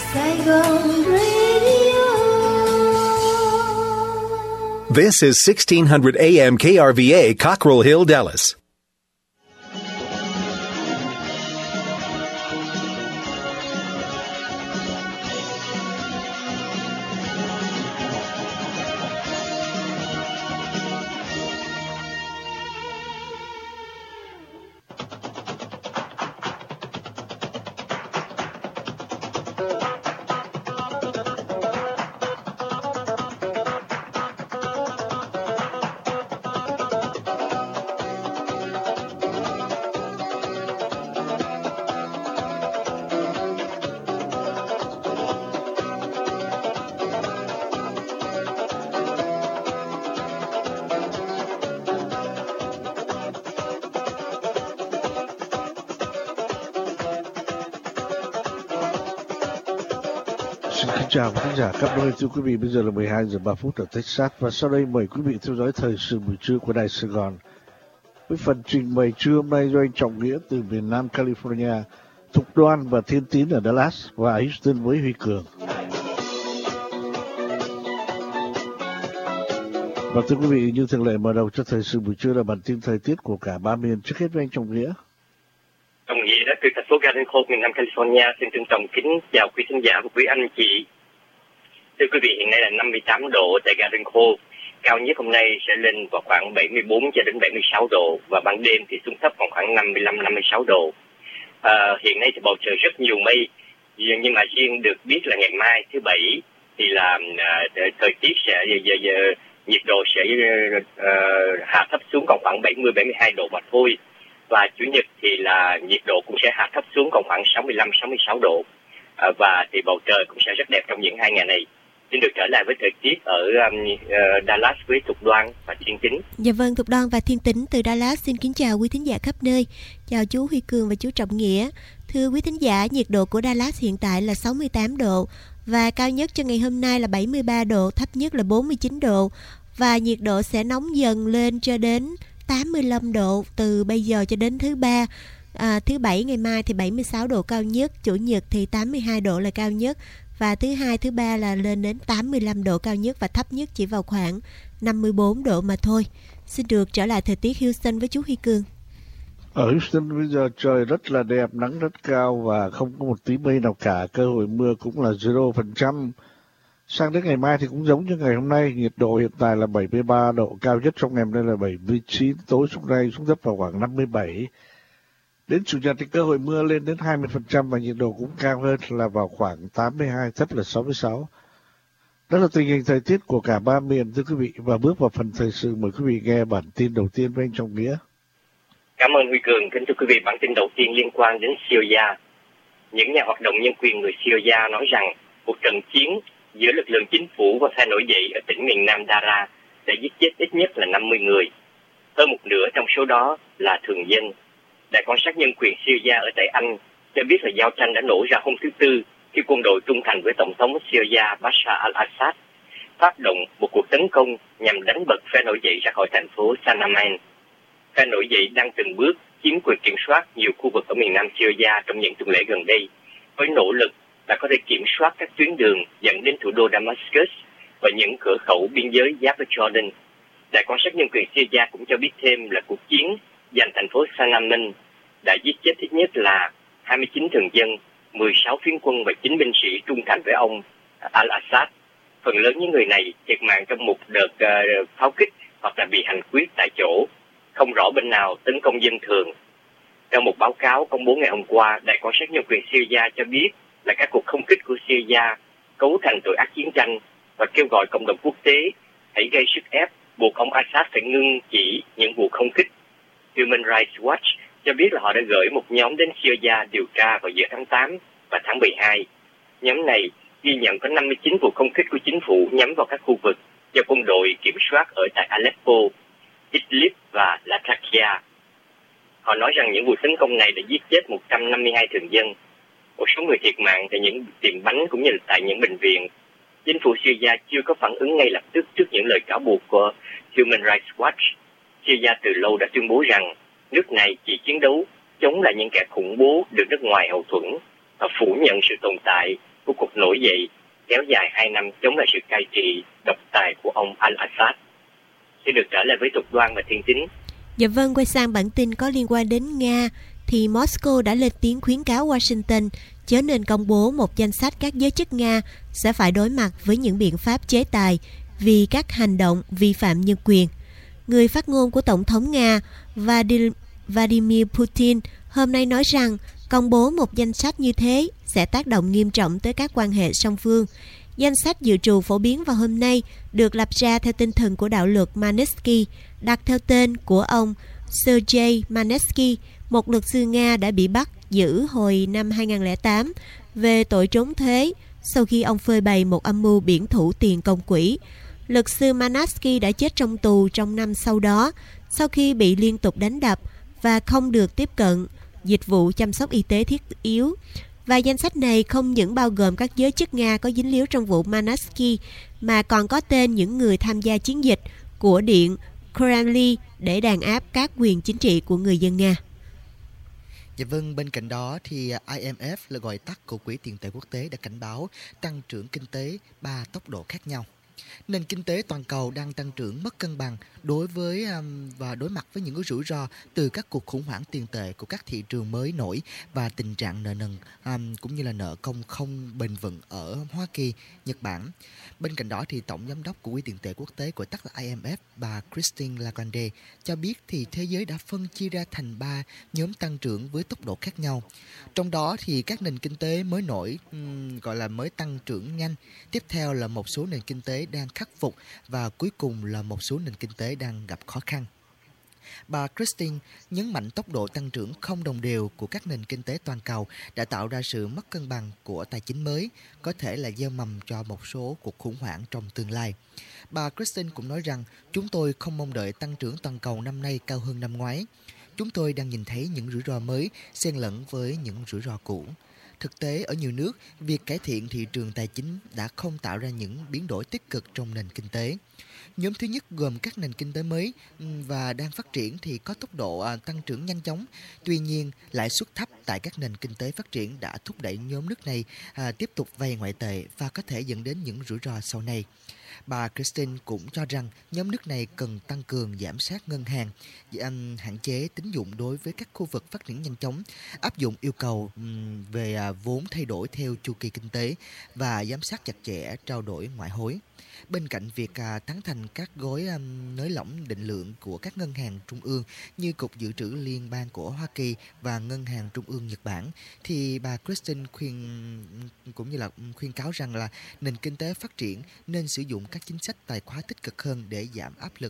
Saigon Radio. This is 1600 AM KRVA, Cockrell Hill, Dallas. Chào quý khán giả khắp nơi, thưa quý vị, bây giờ là 12 giờ 3 phút ở Texas và sau đây mời quý vị theo dõi thời sự buổi trưa của Đài Sài Gòn. Với phần trình bày trưa hôm nay do anh Trọng Nghĩa từ miền Nam California, Thục Đoan và Thiên Tín ở Dallas và Houston với Huy Cường. Và thưa quý vị, như thường lệ mở đầu cho thời sự buổi trưa là bản tin thời tiết của cả ba miền. Trước hết với anh Trọng Nghĩa. Trọng Nghĩa đã từ thành phố Garden Grove, miền Nam California, xin trân trọng kính chào quý khán giả và quý anh chị. Thưa quý vị, hiện nay là 58 độ tại Garden Grove. Cao nhất hôm nay sẽ lên vào khoảng 74 cho đến 76 độ và ban đêm thì xuống thấp còn khoảng 55-56 độ. Hiện nay thì bầu trời rất nhiều mây, nhưng mà riêng được biết là ngày mai thứ Bảy thì là thời tiết sẽ nhiệt độ sẽ hạ thấp xuống còn khoảng 70-72 độ mà thôi. Và Chủ nhật thì là nhiệt độ cũng sẽ hạ thấp xuống còn khoảng 65-66 độ. Và thì bầu trời cũng sẽ rất đẹp trong những hai ngày này. Xin được trở lại với thời tiết ở Dallas với Thục Đoan và Thiên Tín. Dạ vâng, Thục Đoan và Thiên Tín từ Dallas xin kính chào quý thính giả khắp nơi. Chào chú Huy Cường và chú Trọng Nghĩa. Thưa quý thính giả, nhiệt độ của Dallas hiện tại là 68 độ và cao nhất cho ngày hôm nay là 73 độ, thấp nhất là 49 độ và nhiệt độ sẽ nóng dần lên cho đến 85 độ từ bây giờ cho đến thứ Ba. Thứ Bảy ngày mai thì 76 độ cao nhất, Chủ nhật thì 82 độ là cao nhất và thứ Hai, thứ Ba là lên đến 85 độ cao nhất và thấp nhất chỉ vào khoảng 54 độ mà thôi. Xin được trở lại thời tiết Houston với chú Huy Cường. Ở Houston bây giờ trời rất là đẹp, nắng rất cao và không có một tí mây nào cả, cơ hội mưa cũng là 0%. Sang đến ngày mai thì cũng giống như ngày hôm nay, nhiệt độ hiện tại là 73 độ, cao nhất trong ngày hôm nay là 79, tối xuống đây xuống thấp vào khoảng 57. Đến Chủ nhật thì cơ hội mưa lên đến 20% và nhiệt độ cũng cao hơn là vào khoảng 82, thấp là 66. Đó là tình hình thời tiết của cả ba miền, thưa quý vị. Và bước vào phần thời sự, mời quý vị nghe bản tin đầu tiên với anh Trọng Nghĩa. Cảm ơn Huy Cường. Kính thưa quý vị, bản tin đầu tiên liên quan đến Syria. Những nhà hoạt động nhân quyền người Syria nói rằng cuộc trận chiến giữa lực lượng chính phủ và phe nổi dậy ở tỉnh miền Nam Daraa đã giết chết ít nhất là 50 người. Hơn một nửa trong số đó là thường dân. Đài quan sát nhân quyền Syria ở tại Anh cho biết là giao tranh đã nổ ra hôm thứ Tư khi quân đội trung thành với Tổng thống Syria Bashar al-Assad phát động một cuộc tấn công nhằm đánh bật phe nổi dậy ra khỏi thành phố Sanaman. Phe nổi dậy đang từng bước chiếm quyền kiểm soát nhiều khu vực ở miền Nam Syria trong những tuần lễ gần đây, với nỗ lực là có thể kiểm soát các tuyến đường dẫn đến thủ đô Damascus và những cửa khẩu biên giới giáp với Jordan. Đài quan sát nhân quyền Syria cũng cho biết thêm là cuộc chiến giành thành phố Sanaman đã giết chết ít nhất là 29 thường dân, 16 phiến quân và 9 binh sĩ trung thành với ông al-Assad. Phần lớn những người này thiệt mạng trong một đợt pháo kích hoặc là bị hành quyết tại chỗ. Không rõ bên nào tấn công dân thường. Trong một báo cáo công bố ngày hôm qua, Đài quan sát nhân quyền Syria cho biết là các cuộc không kích của Syria cấu thành tội ác chiến tranh và kêu gọi cộng đồng quốc tế hãy gây sức ép buộc ông Assad phải ngưng chỉ những vụ không kích. Human Rights Watch cho biết là họ đã gửi một nhóm đến Syria điều tra vào giữa tháng 8 và tháng 12. Nhóm này ghi nhận có 59 vụ không kích của chính phủ nhắm vào các khu vực do quân đội kiểm soát ở tại Aleppo, Idlib và Latakia. Họ nói rằng những vụ tấn công này đã giết chết 152 thường dân. Một số người thiệt mạng tại những tiệm bánh cũng như là tại những bệnh viện. Chính phủ Syria chưa có phản ứng ngay lập tức trước những lời cáo buộc của Human Rights Watch. Syria từ lâu đã tuyên bố rằng nước này chỉ chiến đấu chống lại những kẻ khủng bố được nước ngoài hậu thuẫn. phủ nhận sự tồn tại của cuộc nổi dậy kéo dài 2 năm chống lại sự cai trị độc tài của ông Al-Assad. Sẽ được trở lại với Tục Đoan và Thiên Tính. Dạ vâng, quay sang bản tin có liên quan đến Nga, thì Moscow đã lên tiếng khuyến cáo Washington chớ nên công bố một danh sách các giới chức Nga sẽ phải đối mặt với những biện pháp chế tài vì các hành động vi phạm nhân quyền. Người phát ngôn của Tổng thống Nga Vladimir Putin hôm nay nói rằng công bố một danh sách như thế sẽ tác động nghiêm trọng tới các quan hệ song phương. Danh sách dự trù phổ biến vào hôm nay được lập ra theo tinh thần của đạo luật Magnitsky, đặt theo tên của ông Sergei Magnitsky, một luật sư Nga đã bị bắt giữ hồi năm 2008 về tội trốn thuế sau khi ông phơi bày một âm mưu biển thủ tiền công quỹ. Luật sư Magnitsky đã chết trong tù trong năm sau đó sau khi bị liên tục đánh đập và không được tiếp cận dịch vụ chăm sóc y tế thiết yếu. Và danh sách này không những bao gồm các giới chức Nga có dính líu trong vụ Magnitsky mà còn có tên những người tham gia chiến dịch của Điện Kremlin để đàn áp các quyền chính trị của người dân Nga. Dạ vâng, bên cạnh đó thì IMF là gọi tắt của Quỹ tiền tệ quốc tế đã cảnh báo tăng trưởng kinh tế 3 tốc độ khác nhau. Nền kinh tế toàn cầu đang tăng trưởng mất cân bằng và đối mặt với những rủi ro từ các cuộc khủng hoảng tiền tệ của các thị trường mới nổi và tình trạng nợ nần cũng như là nợ công không bền vững ở Hoa Kỳ, Nhật Bản. Bên cạnh đó thì Tổng giám đốc của Quỹ tiền tệ quốc tế gọi tắt là IMF, bà Christine Lagarde cho biết thì thế giới đã phân chia ra thành 3 nhóm tăng trưởng với tốc độ khác nhau. Trong đó thì các nền kinh tế mới nổi gọi là mới tăng trưởng nhanh, tiếp theo là một số nền kinh tế đang khắc phục và cuối cùng là một số nền kinh tế đang gặp khó khăn. Bà Christine nhấn mạnh tốc độ tăng trưởng không đồng đều của các nền kinh tế toàn cầu đã tạo ra sự mất cân bằng của tài chính mới, có thể là gieo mầm cho một số cuộc khủng hoảng trong tương lai. Bà Christine cũng nói rằng chúng tôi không mong đợi tăng trưởng toàn cầu năm nay cao hơn năm ngoái. Chúng tôi đang nhìn thấy những rủi ro mới xen lẫn với những rủi ro cũ. Thực tế, ở nhiều nước, việc cải thiện thị trường tài chính đã không tạo ra những biến đổi tích cực trong nền kinh tế. Nhóm thứ nhất gồm các nền kinh tế mới và đang phát triển thì có tốc độ tăng trưởng nhanh chóng. Tuy nhiên, lãi suất thấp tại các nền kinh tế phát triển đã thúc đẩy nhóm nước này tiếp tục vay ngoại tệ và có thể dẫn đến những rủi ro sau này. Bà Christine cũng cho rằng nhóm nước này cần tăng cường giám sát ngân hàng, hạn chế tín dụng đối với các khu vực phát triển nhanh chóng, áp dụng yêu cầu về vốn thay đổi theo chu kỳ kinh tế và giám sát chặt chẽ trao đổi ngoại hối. Bên cạnh việc tán thành các gói nới lỏng định lượng của các ngân hàng trung ương như Cục Dự trữ Liên bang của Hoa Kỳ và Ngân hàng Trung ương Nhật Bản, thì bà Christine khuyên cáo rằng là nền kinh tế phát triển nên sử dụng các chính sách tài khóa tích cực hơn để giảm áp lực,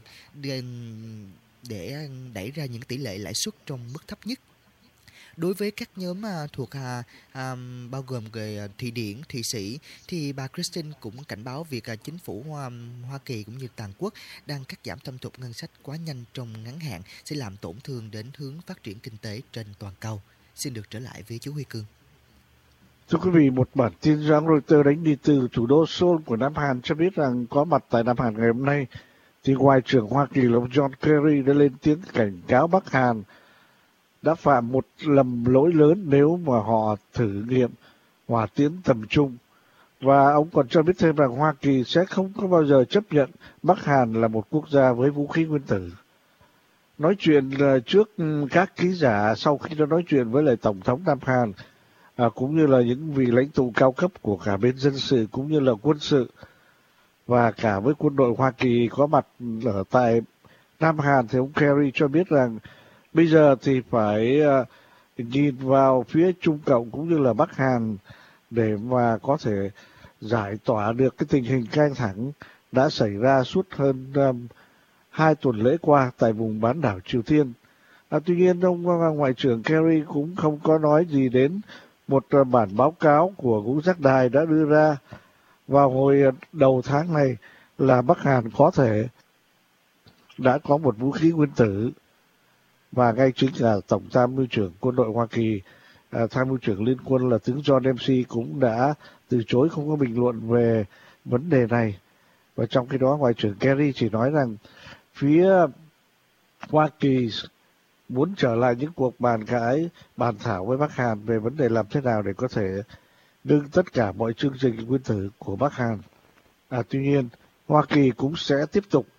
để đẩy ra những tỷ lệ lãi suất trong mức thấp nhất. Đối với các nhóm thuộc bao gồm về Thụy Điển, Thụy Sĩ, thì bà Christine cũng cảnh báo việc chính phủ Hoa Kỳ cũng như toàn quốc đang cắt giảm thâm hụt ngân sách quá nhanh trong ngắn hạn sẽ làm tổn thương đến hướng phát triển kinh tế trên toàn cầu. Xin được trở lại với chú Huy Cương. Thưa quý vị, một bản tin do Reuters đánh đi từ thủ đô Seoul của Nam Hàn cho biết rằng có mặt tại Nam Hàn ngày hôm nay, thì Ngoại trưởng Hoa Kỳ là ông John Kerry đã lên tiếng cảnh cáo Bắc Hàn đã phạm một lầm lỗi lớn nếu mà họ thử nghiệm hỏa tiễn tầm trung. Và ông còn cho biết thêm rằng Hoa Kỳ sẽ không có bao giờ chấp nhận Bắc Hàn là một quốc gia với vũ khí nguyên tử. Nói chuyện trước các ký giả sau khi nó nói chuyện với lại Tổng thống Nam Hàn, cũng như là những vị lãnh tụ cao cấp của cả bên dân sự cũng như là quân sự, và cả với quân đội Hoa Kỳ có mặt ở tại Nam Hàn, thì ông Kerry cho biết rằng bây giờ thì phải nhìn vào phía Trung Cộng cũng như là Bắc Hàn để mà có thể giải tỏa được cái tình hình căng thẳng đã xảy ra suốt hơn 2 tuần lễ qua tại vùng bán đảo Triều Tiên. Tuy nhiên, ông Ngoại trưởng Kerry cũng không có nói gì đến một bản báo cáo của ngũ giác đài đã đưa ra vào hồi đầu tháng này là Bắc Hàn có thể đã có một vũ khí nguyên tử. Và ngay chính là Tổng tham mưu trưởng quân đội Hoa Kỳ, tham mưu trưởng liên quân là tướng John Dempsey cũng đã từ chối không có bình luận về vấn đề này. Và trong khi đó, Ngoại trưởng Kerry chỉ nói rằng phía Hoa Kỳ muốn trở lại những cuộc bàn cãi, bàn thảo với Bắc Hàn về vấn đề làm thế nào để có thể ngưng tất cả mọi chương trình nguyên tử của Bắc Hàn. Tuy nhiên, Hoa Kỳ cũng sẽ tiếp tục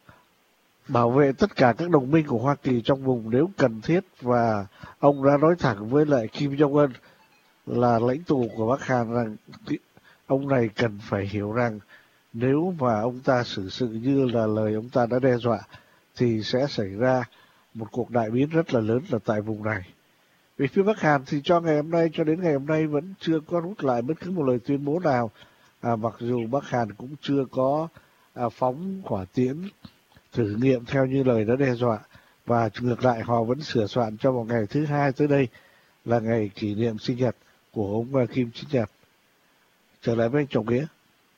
bảo vệ tất cả các đồng minh của Hoa Kỳ trong vùng nếu cần thiết, và ông đã nói thẳng với lại Kim Jong-un là lãnh tụ của Bắc Hàn rằng ông này cần phải hiểu rằng nếu mà ông ta xử sự như là lời ông ta đã đe dọa thì sẽ xảy ra một cuộc đại biến rất là lớn ở tại vùng này. Về phía Bắc Hàn thì cho đến ngày hôm nay vẫn chưa có rút lại bất cứ một lời tuyên bố nào, mặc dù Bắc Hàn cũng chưa có phóng hỏa tiễn thử nghiệm theo như lời đã đe dọa, và ngược lại họ vẫn sửa soạn cho một ngày thứ hai tới đây là ngày kỷ niệm sinh nhật của ông Kim Chính Nhật. Trở lại với anh Trọng Nghĩa.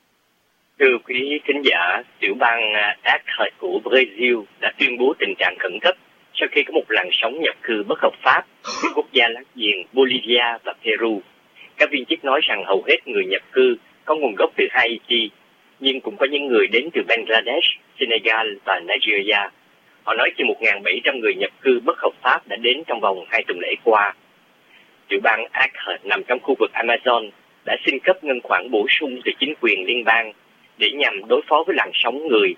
Thưa quý khán giả, tiểu bang Acre của Brazil đã tuyên bố tình trạng khẩn cấp sau khi có một làn sóng nhập cư bất hợp pháp từ quốc gia láng giềng Bolivia và Peru. Các viên chức nói rằng hầu hết người nhập cư có nguồn gốc từ Haiti, nhưng cũng có những người đến từ Bangladesh, Senegal và Nigeria. Họ nói chỉ 1.700 người nhập cư bất hợp pháp đã đến trong vòng 2 tuần lễ qua. Tiểu bang Acre nằm trong khu vực Amazon đã xin cấp ngân khoản bổ sung từ chính quyền liên bang để nhằm đối phó với làn sóng người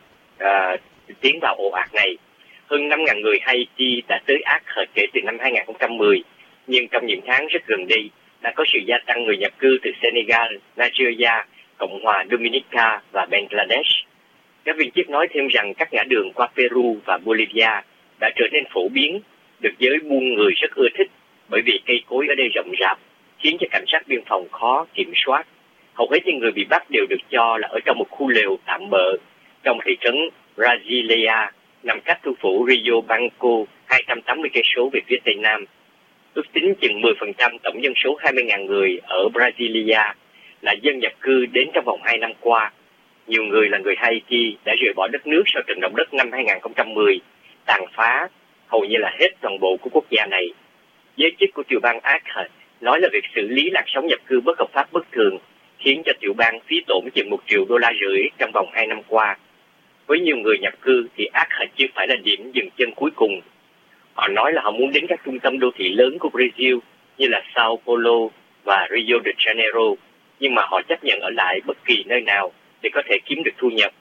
tiến vào ồ ạt này. Hơn 5.000 người Haiti đã tới Acre kể từ năm 2010, nhưng trong những tháng rất gần đây đã có sự gia tăng người nhập cư từ Senegal, Nigeria, Cộng hòa Dominica và Bangladesh. Các viên chức nói thêm rằng các ngã đường qua Peru và Bolivia đã trở nên phổ biến, được giới buôn người rất ưa thích bởi vì cây cối ở đây rậm rạp, khiến cho cảnh sát biên phòng khó kiểm soát. Hầu hết những người bị bắt đều được cho là ở trong một khu lều tạm bợ trong thị trấn Brasilia, nằm cách thủ phủ Rio Branco 280 cây số về phía tây nam. Ước tính chừng 10% tổng dân số 20.000 người ở Brasilia là dân nhập cư đến trong vòng 2 năm qua. Nhiều người là người Haiti đã rời bỏ đất nước sau trận động đất năm 2010, tàn phá hầu như là hết toàn bộ của quốc gia này. Giới chức của tiểu bang Acre nói là việc xử lý làn sóng nhập cư bất hợp pháp bất thường khiến cho tiểu bang phí tổn chừng $1 triệu trong vòng 2 năm qua. Với nhiều người nhập cư thì Acre chưa phải là điểm dừng chân cuối cùng. Họ nói là họ muốn đến các trung tâm đô thị lớn của Brazil như là Sao Paulo và Rio de Janeiro, nhưng mà họ chấp nhận ở lại bất kỳ nơi nào để có thể kiếm được thu nhập.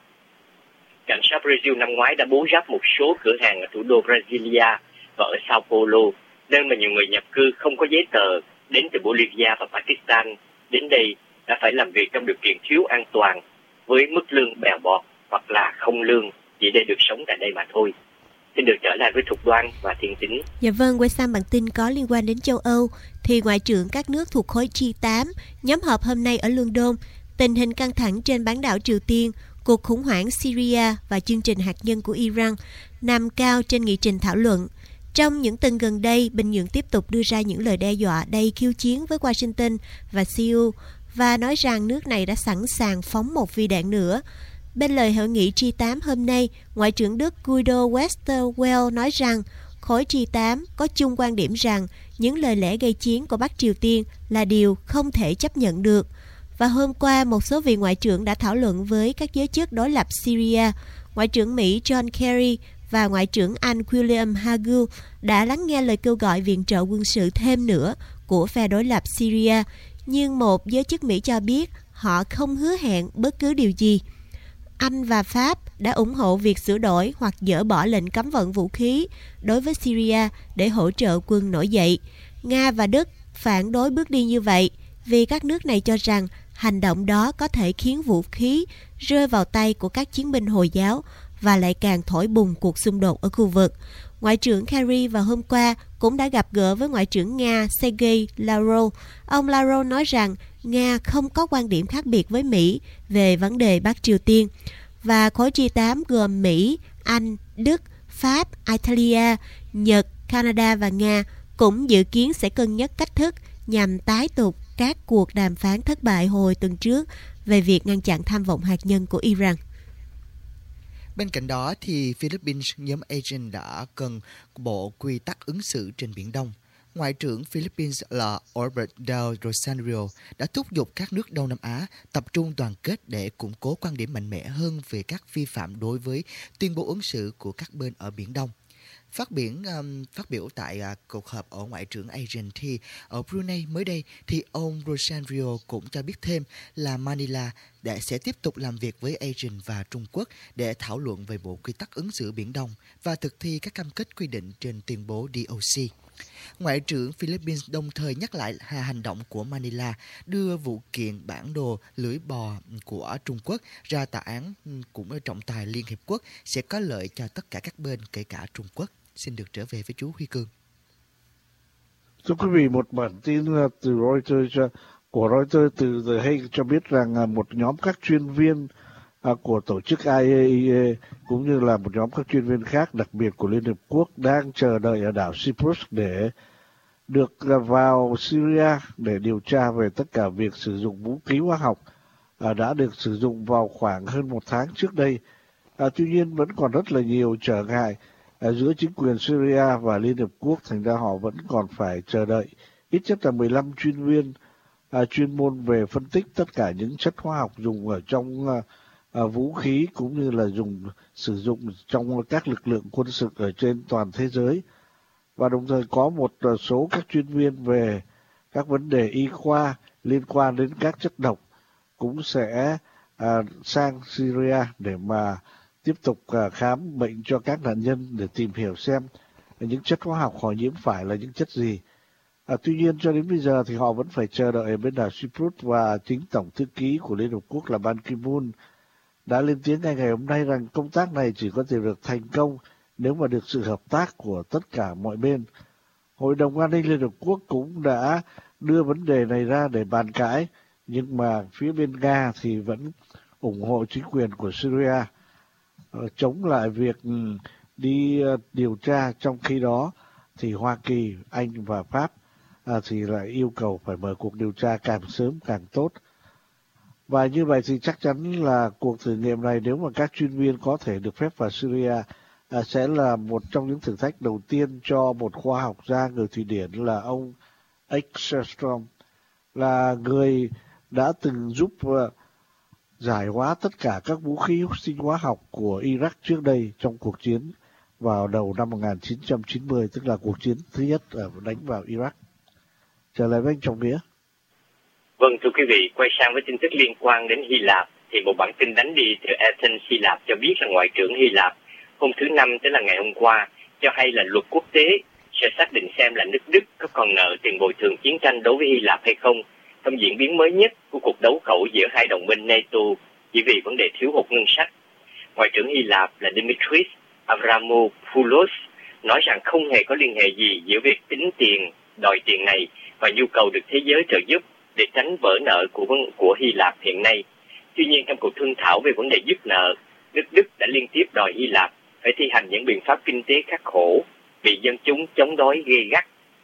Cảnh sát Brazil năm ngoái đã bố ráp một số cửa hàng ở thủ đô Brasilia và ở Sao Paulo, nơi mà nhiều người nhập cư không có giấy tờ đến từ Bolivia và Pakistan đến đây đã phải làm việc trong điều kiện thiếu an toàn với mức lương bèo bọt hoặc là không lương chỉ để được sống tại đây mà thôi. Xin được trở lại với Thục Đoan và Thiên Tính. Dạ vâng, quay sang bản tin có liên quan đến châu Âu thì Ngoại trưởng các nước thuộc khối G8 nhóm họp hôm nay ở London. Tình hình căng thẳng trên bán đảo Triều Tiên, cuộc khủng hoảng Syria và chương trình hạt nhân của Iran nằm cao trên nghị trình thảo luận. Trong những tuần gần đây, Bình Nhưỡng tiếp tục đưa ra những lời đe dọa đầy khiêu chiến với Washington và Seoul và nói rằng nước này đã sẵn sàng phóng một viên đạn nữa. Bên lời hội nghị G8 hôm nay, Ngoại trưởng Đức Guido Westerwelle nói rằng khối G8 có chung quan điểm rằng những lời lẽ gây chiến của Bắc Triều Tiên là điều không thể chấp nhận được. Và hôm qua, một số vị ngoại trưởng đã thảo luận với các giới chức đối lập Syria. Ngoại trưởng Mỹ John Kerry và Ngoại trưởng Anh William Hague đã lắng nghe lời kêu gọi viện trợ quân sự thêm nữa của phe đối lập Syria, nhưng một giới chức Mỹ cho biết họ không hứa hẹn bất cứ điều gì. Anh và Pháp đã ủng hộ việc sửa đổi hoặc dỡ bỏ lệnh cấm vận vũ khí đối với Syria để hỗ trợ quân nổi dậy. Nga và Đức phản đối bước đi như vậy vì các nước này cho rằng hành động đó có thể khiến vũ khí rơi vào tay của các chiến binh Hồi giáo và lại càng thổi bùng cuộc xung đột ở khu vực. Ngoại trưởng Kerry vào hôm qua cũng đã gặp gỡ với Ngoại trưởng Nga Sergei Lavrov. Ông Lavrov nói rằng Nga không có quan điểm khác biệt với Mỹ về vấn đề Bắc Triều Tiên. Và khối G8 gồm Mỹ, Anh, Đức, Pháp, Italia, Nhật, Canada và Nga cũng dự kiến sẽ cân nhắc cách thức nhằm tái tục các cuộc đàm phán thất bại hồi tuần trước về việc ngăn chặn tham vọng hạt nhân của Iran. Bên cạnh đó thì Philippines, nhóm ASEAN đã cần bộ quy tắc ứng xử trên Biển Đông. Ngoại trưởng Philippines là Albert Del Rosario đã thúc giục các nước Đông Nam Á tập trung đoàn kết để củng cố quan điểm mạnh mẽ hơn về các vi phạm đối với tuyên bố ứng xử của các bên ở Biển Đông. Phát biểu tại cuộc họp ở Ngoại trưởng ASEAN thì ở Brunei mới đây, thì ông Rosandrio cũng cho biết thêm là Manila sẽ tiếp tục làm việc với ASEAN và Trung Quốc để thảo luận về bộ quy tắc ứng xử Biển Đông và thực thi các cam kết quy định trên tuyên bố DOC. Ngoại trưởng Philippines đồng thời nhắc lại hành động của Manila đưa vụ kiện bản đồ lưỡi bò của Trung Quốc ra tòa án cũng ở trọng tài Liên Hiệp Quốc sẽ có lợi cho tất cả các bên, kể cả Trung Quốc. Xin được trở về với chú Huy Cương. Thưa quý vị, một bản tin từ của Reuters từ The Hague cho biết rằng một nhóm các chuyên viên của tổ chức IAEA cũng như là một nhóm các chuyên viên khác đặc biệt của Liên Hợp Quốc đang chờ đợi ở đảo Cyprus để được vào Syria để điều tra về tất cả việc sử dụng vũ khí hóa học đã được sử dụng vào khoảng hơn một tháng trước đây. Tuy nhiên vẫn còn rất là nhiều trở ngại giữa chính quyền Syria và Liên Hợp Quốc, thành ra họ vẫn còn phải chờ đợi ít nhất là 15 chuyên viên chuyên môn về phân tích tất cả những chất hóa học dùng ở trong vũ khí cũng như là sử dụng trong các lực lượng quân sự ở trên toàn thế giới. Và đồng thời có một số các chuyên viên về các vấn đề y khoa liên quan đến các chất độc cũng sẽ sang Syria để mà tiếp tục khám bệnh cho các nạn nhân để tìm hiểu xem những chất hóa học họ nhiễm phải là những chất gì. Tuy nhiên cho đến bây giờ thì họ vẫn phải chờ đợi ở bên đảo Cyprus, và chính Tổng thư ký của Liên Hợp Quốc là Ban Ki-moon đã lên tiếng ngày hôm nay rằng công tác này chỉ có thể được thành công nếu mà được sự hợp tác của tất cả mọi bên. Hội đồng An ninh Liên Hợp Quốc cũng đã đưa vấn đề này ra để bàn cãi, nhưng mà phía bên Nga thì vẫn ủng hộ chính quyền của Syria, chống lại việc đi điều tra. Trong khi đó thì Hoa Kỳ, Anh và Pháp thì lại yêu cầu phải mở cuộc điều tra càng sớm càng tốt. Và như vậy thì chắc chắn là cuộc thử nghiệm này, nếu mà các chuyên viên có thể được phép vào Syria, sẽ là một trong những thử thách đầu tiên cho một khoa học gia người Thụy Điển là ông Ekström, là người đã từng giúp giải hóa tất cả các vũ khí sinh hóa học của Iraq trước đây trong cuộc chiến vào đầu năm 1990, tức là cuộc chiến thứ nhất đánh vào Iraq. Trở lại với anh Trọng Nghĩa. Vâng, thưa quý vị, quay sang với tin tức liên quan đến Hy Lạp, thì một bản tin đánh đi từ Athens, Hy Lạp cho biết là Ngoại trưởng Hy Lạp hôm thứ Năm, tức là ngày hôm qua, cho hay là luật quốc tế sẽ xác định xem là nước Đức có còn nợ tiền bồi thường chiến tranh đối với Hy Lạp hay không, trong diễn biến mới nhất của cuộc đấu khẩu giữa hai đồng minh NATO chỉ vì vấn đề thiếu hụt ngân sách. Ngoại trưởng Hy Lạp là Dimitris Avramopoulos nói rằng không hề có liên hệ gì giữa việc tính tiền, đòi tiền này và nhu cầu được thế giới trợ giúp để tránh vỡ nợ của Hy Lạp hiện nay. Tuy nhiên, trong cuộc thương thảo về vấn đề dứt nợ, nước Đức đã liên tiếp đòi Hy Lạp phải thi hành những biện pháp kinh tế khắc khổ, bị dân chúng chống đối gây gắt.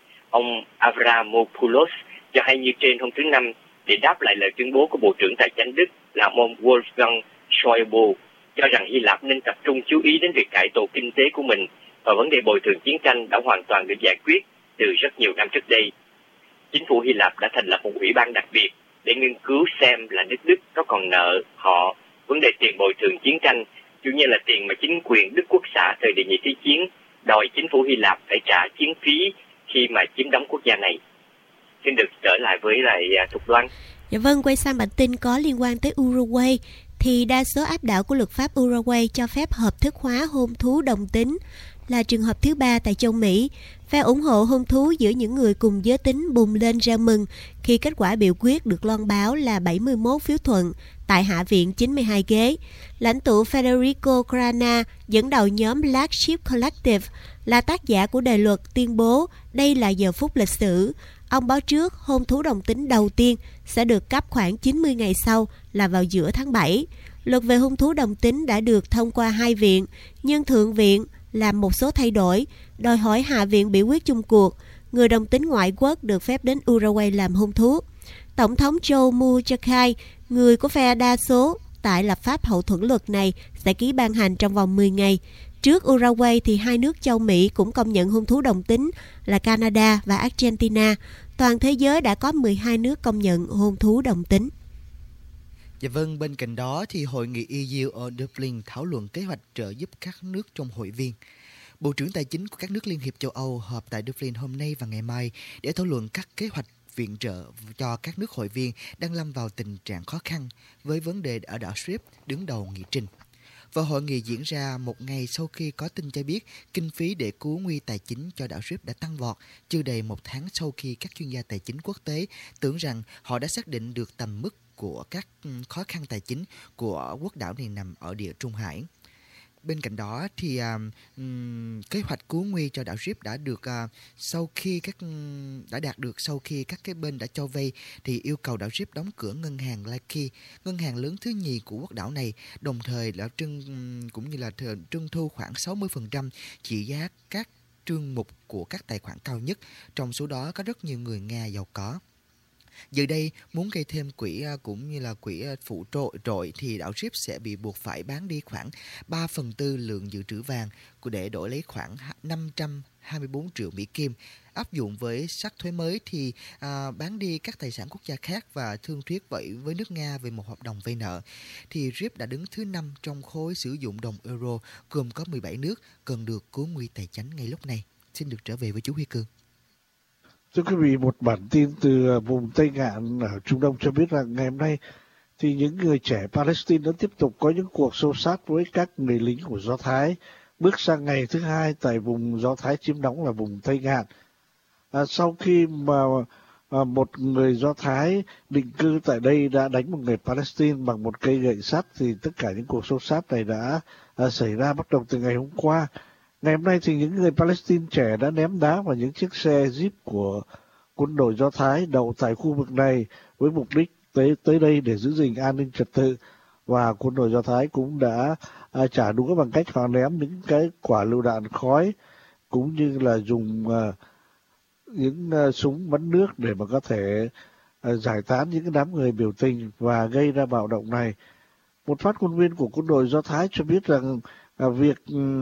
Ông Avramopoulos cho hay như trên hôm thứ Năm để đáp lại lời tuyên bố của Bộ trưởng Tài chính Đức là ông Wolfgang Schäuble, cho rằng Hy Lạp nên tập trung chú ý đến việc cải tổ kinh tế của mình, và vấn đề bồi thường chiến tranh đã hoàn toàn được giải quyết từ rất nhiều năm trước đây. Chính phủ Hy Lạp đã thành lập một ủy ban đặc biệt để nghiên cứu xem là nước Đức có còn nợ họ vấn đề tiền bồi thường chiến tranh, chủ như là tiền mà chính quyền Đức Quốc xã thời đệ nhị thế chiến đòi chính phủ Hy Lạp phải trả chiến phí khi mà chiếm đóng quốc gia này. Xin được trở lại với Thục Đoan. Dạ vâng, quay sang bản tin có liên quan tới Uruguay, thì đa số áp đảo của luật pháp Uruguay cho phép hợp thức hóa hôn thú đồng tính, là trường hợp thứ 3 tại châu Mỹ. Phe ủng hộ hôn thú giữa những người cùng giới tính bùng lên ra mừng khi kết quả biểu quyết được loan báo là 71 phiếu thuận tại Hạ viện 92 ghế. Lãnh tụ Federico Grana dẫn đầu nhóm Black Sheep Collective là tác giả của đề luật tuyên bố đây là giờ phút lịch sử. Ông báo trước hôn thú đồng tính đầu tiên sẽ được cấp khoảng 90 ngày sau là vào giữa tháng 7. Luật về hôn thú đồng tính đã được thông qua hai viện, nhưng Thượng viện làm một số thay đổi, đòi hỏi Hạ viện biểu quyết chung cuộc. Người đồng tính ngoại quốc được phép đến Uruguay làm hôn thú. Tổng thống Joe Mujica, người của phe đa số tại lập pháp hậu thuẫn luật này, sẽ ký ban hành trong vòng 10 ngày. Trước Uruguay thì hai nước châu Mỹ cũng công nhận hôn thú đồng tính là Canada và Argentina. Toàn thế giới đã có 12 nước công nhận hôn thú đồng tính. Dạ vâng, bên cạnh đó thì hội nghị EU ở Dublin thảo luận kế hoạch trợ giúp các nước trong hội viên. Bộ trưởng Tài chính của các nước Liên hiệp châu Âu họp tại Dublin hôm nay và ngày mai để thảo luận các kế hoạch viện trợ cho các nước hội viên đang lâm vào tình trạng khó khăn với vấn đề ở đảo Chypre đứng đầu nghị trình. Và hội nghị diễn ra một ngày sau khi có tin cho biết kinh phí để cứu nguy tài chính cho đảo Chypre đã tăng vọt, chưa đầy một tháng sau khi các chuyên gia tài chính quốc tế tưởng rằng họ đã xác định được tầm mức của các khó khăn tài chính của quốc đảo này nằm ở Địa Trung Hải. Bên cạnh đó thì kế hoạch cứu nguy cho đảo Chypre đã đạt được sau khi các cái bên đã cho vay thì yêu cầu đảo Chypre đóng cửa ngân hàng Laiki, ngân hàng lớn thứ nhì của quốc đảo này, đồng thời là trưng thu khoảng 60% trị giá các trương mục của các tài khoản cao nhất, trong số đó có rất nhiều người Nga giàu có. Giờ đây, muốn gây thêm quỹ cũng như là quỹ phụ trội thì đảo Chypre sẽ bị buộc phải bán đi khoảng 3/4 lượng dự trữ vàng để đổi lấy khoảng 524 triệu Mỹ Kim. Áp dụng với sắc thuế mới thì bán đi các tài sản quốc gia khác và thương thuyết vậy với nước Nga về một hợp đồng vay nợ. Thì Chypre đã đứng thứ 5 trong khối sử dụng đồng euro, gồm có 17 nước cần được cứu nguy tài chính ngay lúc này. Xin được trở về với chú Huy Cương. Thưa quý vị, một bản tin từ vùng Tây Ngạn ở Trung Đông cho biết rằng ngày hôm nay thì những người trẻ Palestine đã tiếp tục có những cuộc xô xát với các người lính của Do Thái, bước sang ngày thứ 2 tại vùng Do Thái chiếm đóng là vùng Tây Ngạn. Sau khi mà một người Do Thái định cư tại đây đã đánh một người Palestine bằng một cây gậy sắt, thì tất cả những cuộc xô xát này đã xảy ra bắt đầu từ ngày hôm qua. Ngày hôm nay thì những người Palestine trẻ đã ném đá vào những chiếc xe Jeep của quân đội Do Thái đậu tại khu vực này với mục đích tới đây để giữ gìn an ninh trật tự, và quân đội Do Thái cũng đã trả đũa bằng cách họ ném những cái quả lựu đạn khói cũng như là dùng những súng bắn nước để mà có thể giải tán những cái đám người biểu tình và gây ra bạo động này. Một phát ngôn viên của quân đội Do Thái cho biết rằng việc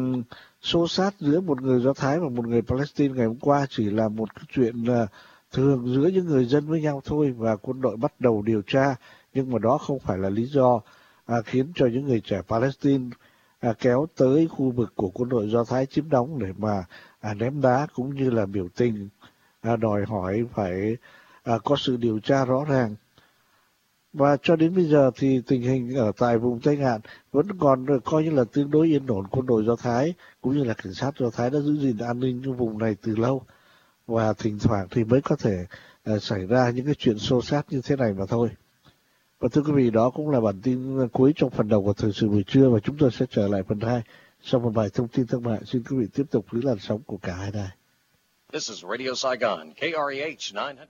xô xát giữa một người Do Thái và một người Palestine ngày hôm qua chỉ là một cái chuyện thường giữa những người dân với nhau thôi, và quân đội bắt đầu điều tra, nhưng mà đó không phải là lý do khiến cho những người trẻ Palestine kéo tới khu vực của quân đội Do Thái chiếm đóng để mà ném đá cũng như là biểu tình đòi hỏi phải có sự điều tra rõ ràng. Và cho đến bây giờ thì tình hình ở tại vùng Tây Ngạn vẫn còn coi như là tương đối yên ổn. Quân đội Do Thái cũng như là cảnh sát Do Thái đã giữ gìn an ninh trong vùng này từ lâu, và thỉnh thoảng thì mới có thể xảy ra những cái chuyện xô xát như thế này mà thôi. Và thưa quý vị, đó cũng là bản tin cuối trong phần đầu của thời sự buổi trưa, và chúng tôi sẽ trở lại phần 2 sau một vài thông tin thương mại. Xin quý vị tiếp tục giữ làn sóng của cả hai đài. This is Radio Saigon, KREH 900.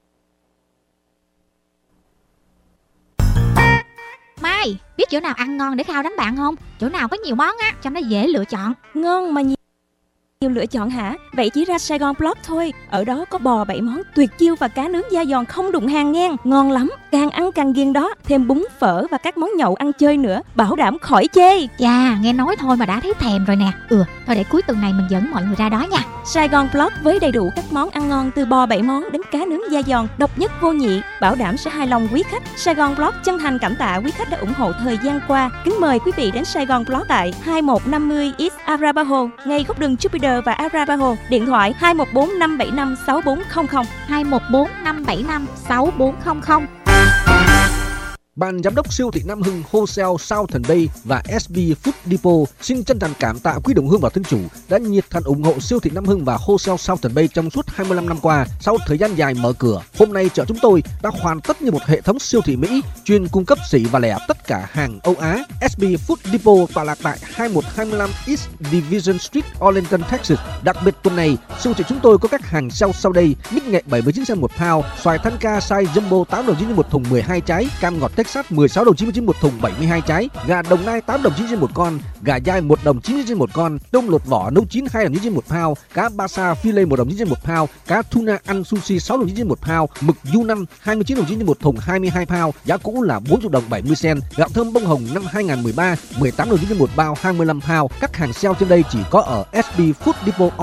Mai, biết chỗ nào ăn ngon để khao đám bạn không? Chỗ nào có nhiều món á, cho nó dễ lựa chọn. Ngon mà nhiều lựa chọn hả? Vậy chỉ ra Saigon Block thôi. Ở đó có bò 7 món tuyệt chiêu và cá nướng da giòn không đụng hàng ngang. Ngon lắm, càng ăn càng ghiền đó. Thêm bún phở và các món nhậu ăn chơi nữa, bảo đảm khỏi chê. Chà, nghe nói thôi mà đã thấy thèm rồi nè. Thôi để cuối tuần này mình dẫn mọi người ra đó nha. Saigon Block với đầy đủ các món ăn ngon từ bò 7 món đến cá nướng da giòn, độc nhất vô nhị, bảo đảm sẽ hài lòng quý khách. Saigon Block chân thành cảm tạ quý khách đã ủng hộ thời gian qua. Kính mời quý vị đến Saigon Block tại 2150 East Arapaho, ngay góc đường Jupiter và Arapaho. Điện thoại 214 575 6400, 214 575 6400. Ban giám đốc siêu thị Nam Hưng, Wholesale Southern Bay và SB Food Depot xin chân thành cảm tạ quý đồng hương và thân chủ đã nhiệt thành ủng hộ siêu thị Nam Hưng và Wholesale Southern Bay trong suốt 25 năm qua. Sau thời gian dài mở cửa, hôm nay chợ chúng tôi đã hoàn tất như một hệ thống siêu thị Mỹ chuyên cung cấp sỉ và lẻ tất cả hàng Âu Á. SB Food Depot tọa lạc tại 2125 East Division Street, Arlington, Texas. Đặc biệt tuần này, siêu thị chúng tôi có các hàng sau đây: mít nghệ 79 cent một pound, xoài thanh ca size jumbo 8 đồng 99 một thùng 12 trái, cam ngọt Texas 16 đồng 99 một thùng 72 trái, gà Đồng Nai 8 đồng 99 một con, gà dai 1 đồng 99 một con, tôm lột vỏ nấu chín 2 đồng 99 một pound, cá Basa filet 1 đồng 99 một pound, cá tuna ăn sushi 6 đồng 99 một pound, mực Yunnan 29 đồng 99 một thùng 22 pound, giá cũ là 40 đồng 70 cent, gạo thơm bông hồng năm 2013 18 đồng 99 một bao 25 pound. Các hàng sale trên đây chỉ có ở SB Food Depot only.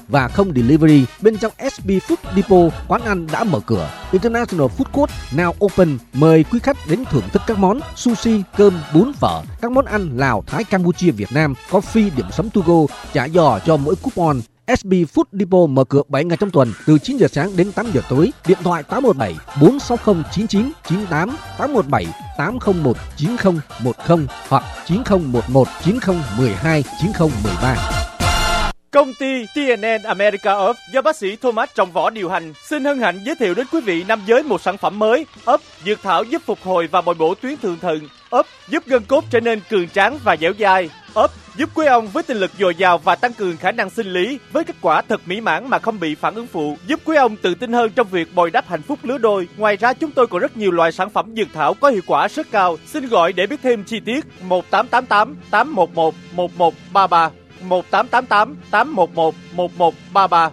và không delivery. Bên trong SB Food Depot, quán ăn đã mở cửa. International Food Court now open. Mời quý khách đến thưởng thức các món sushi, cơm, bún, phở, các món ăn Lào, Thái, Campuchia, Việt Nam, có free điểm sắm to go, trả giò cho mỗi coupon. SB Food Depot mở cửa 7 ngày trong tuần từ 9 giờ sáng đến 8 giờ tối. Điện thoại 817 460 9998, 817 801 9010 hoặc 9011 9012 9013. Công ty TNN America ấp do bác sĩ Thomas Trọng Võ điều hành xin hân hạnh giới thiệu đến quý vị nam giới một sản phẩm mới. ấp dược thảo giúp phục hồi và bồi bổ tuyến thượng thận. ấp giúp gân cốt trở nên cường tráng và dẻo dai. ấp giúp quý ông với tinh lực dồi dào và tăng cường khả năng sinh lý với kết quả thật mỹ mãn mà không bị phản ứng phụ, giúp quý ông tự tin hơn trong việc bồi đắp hạnh phúc lứa đôi. Ngoài ra chúng tôi còn rất nhiều loại sản phẩm dược thảo có hiệu quả rất cao. Xin gọi để biết thêm chi tiết 1888 811 1133 1888 811 1133.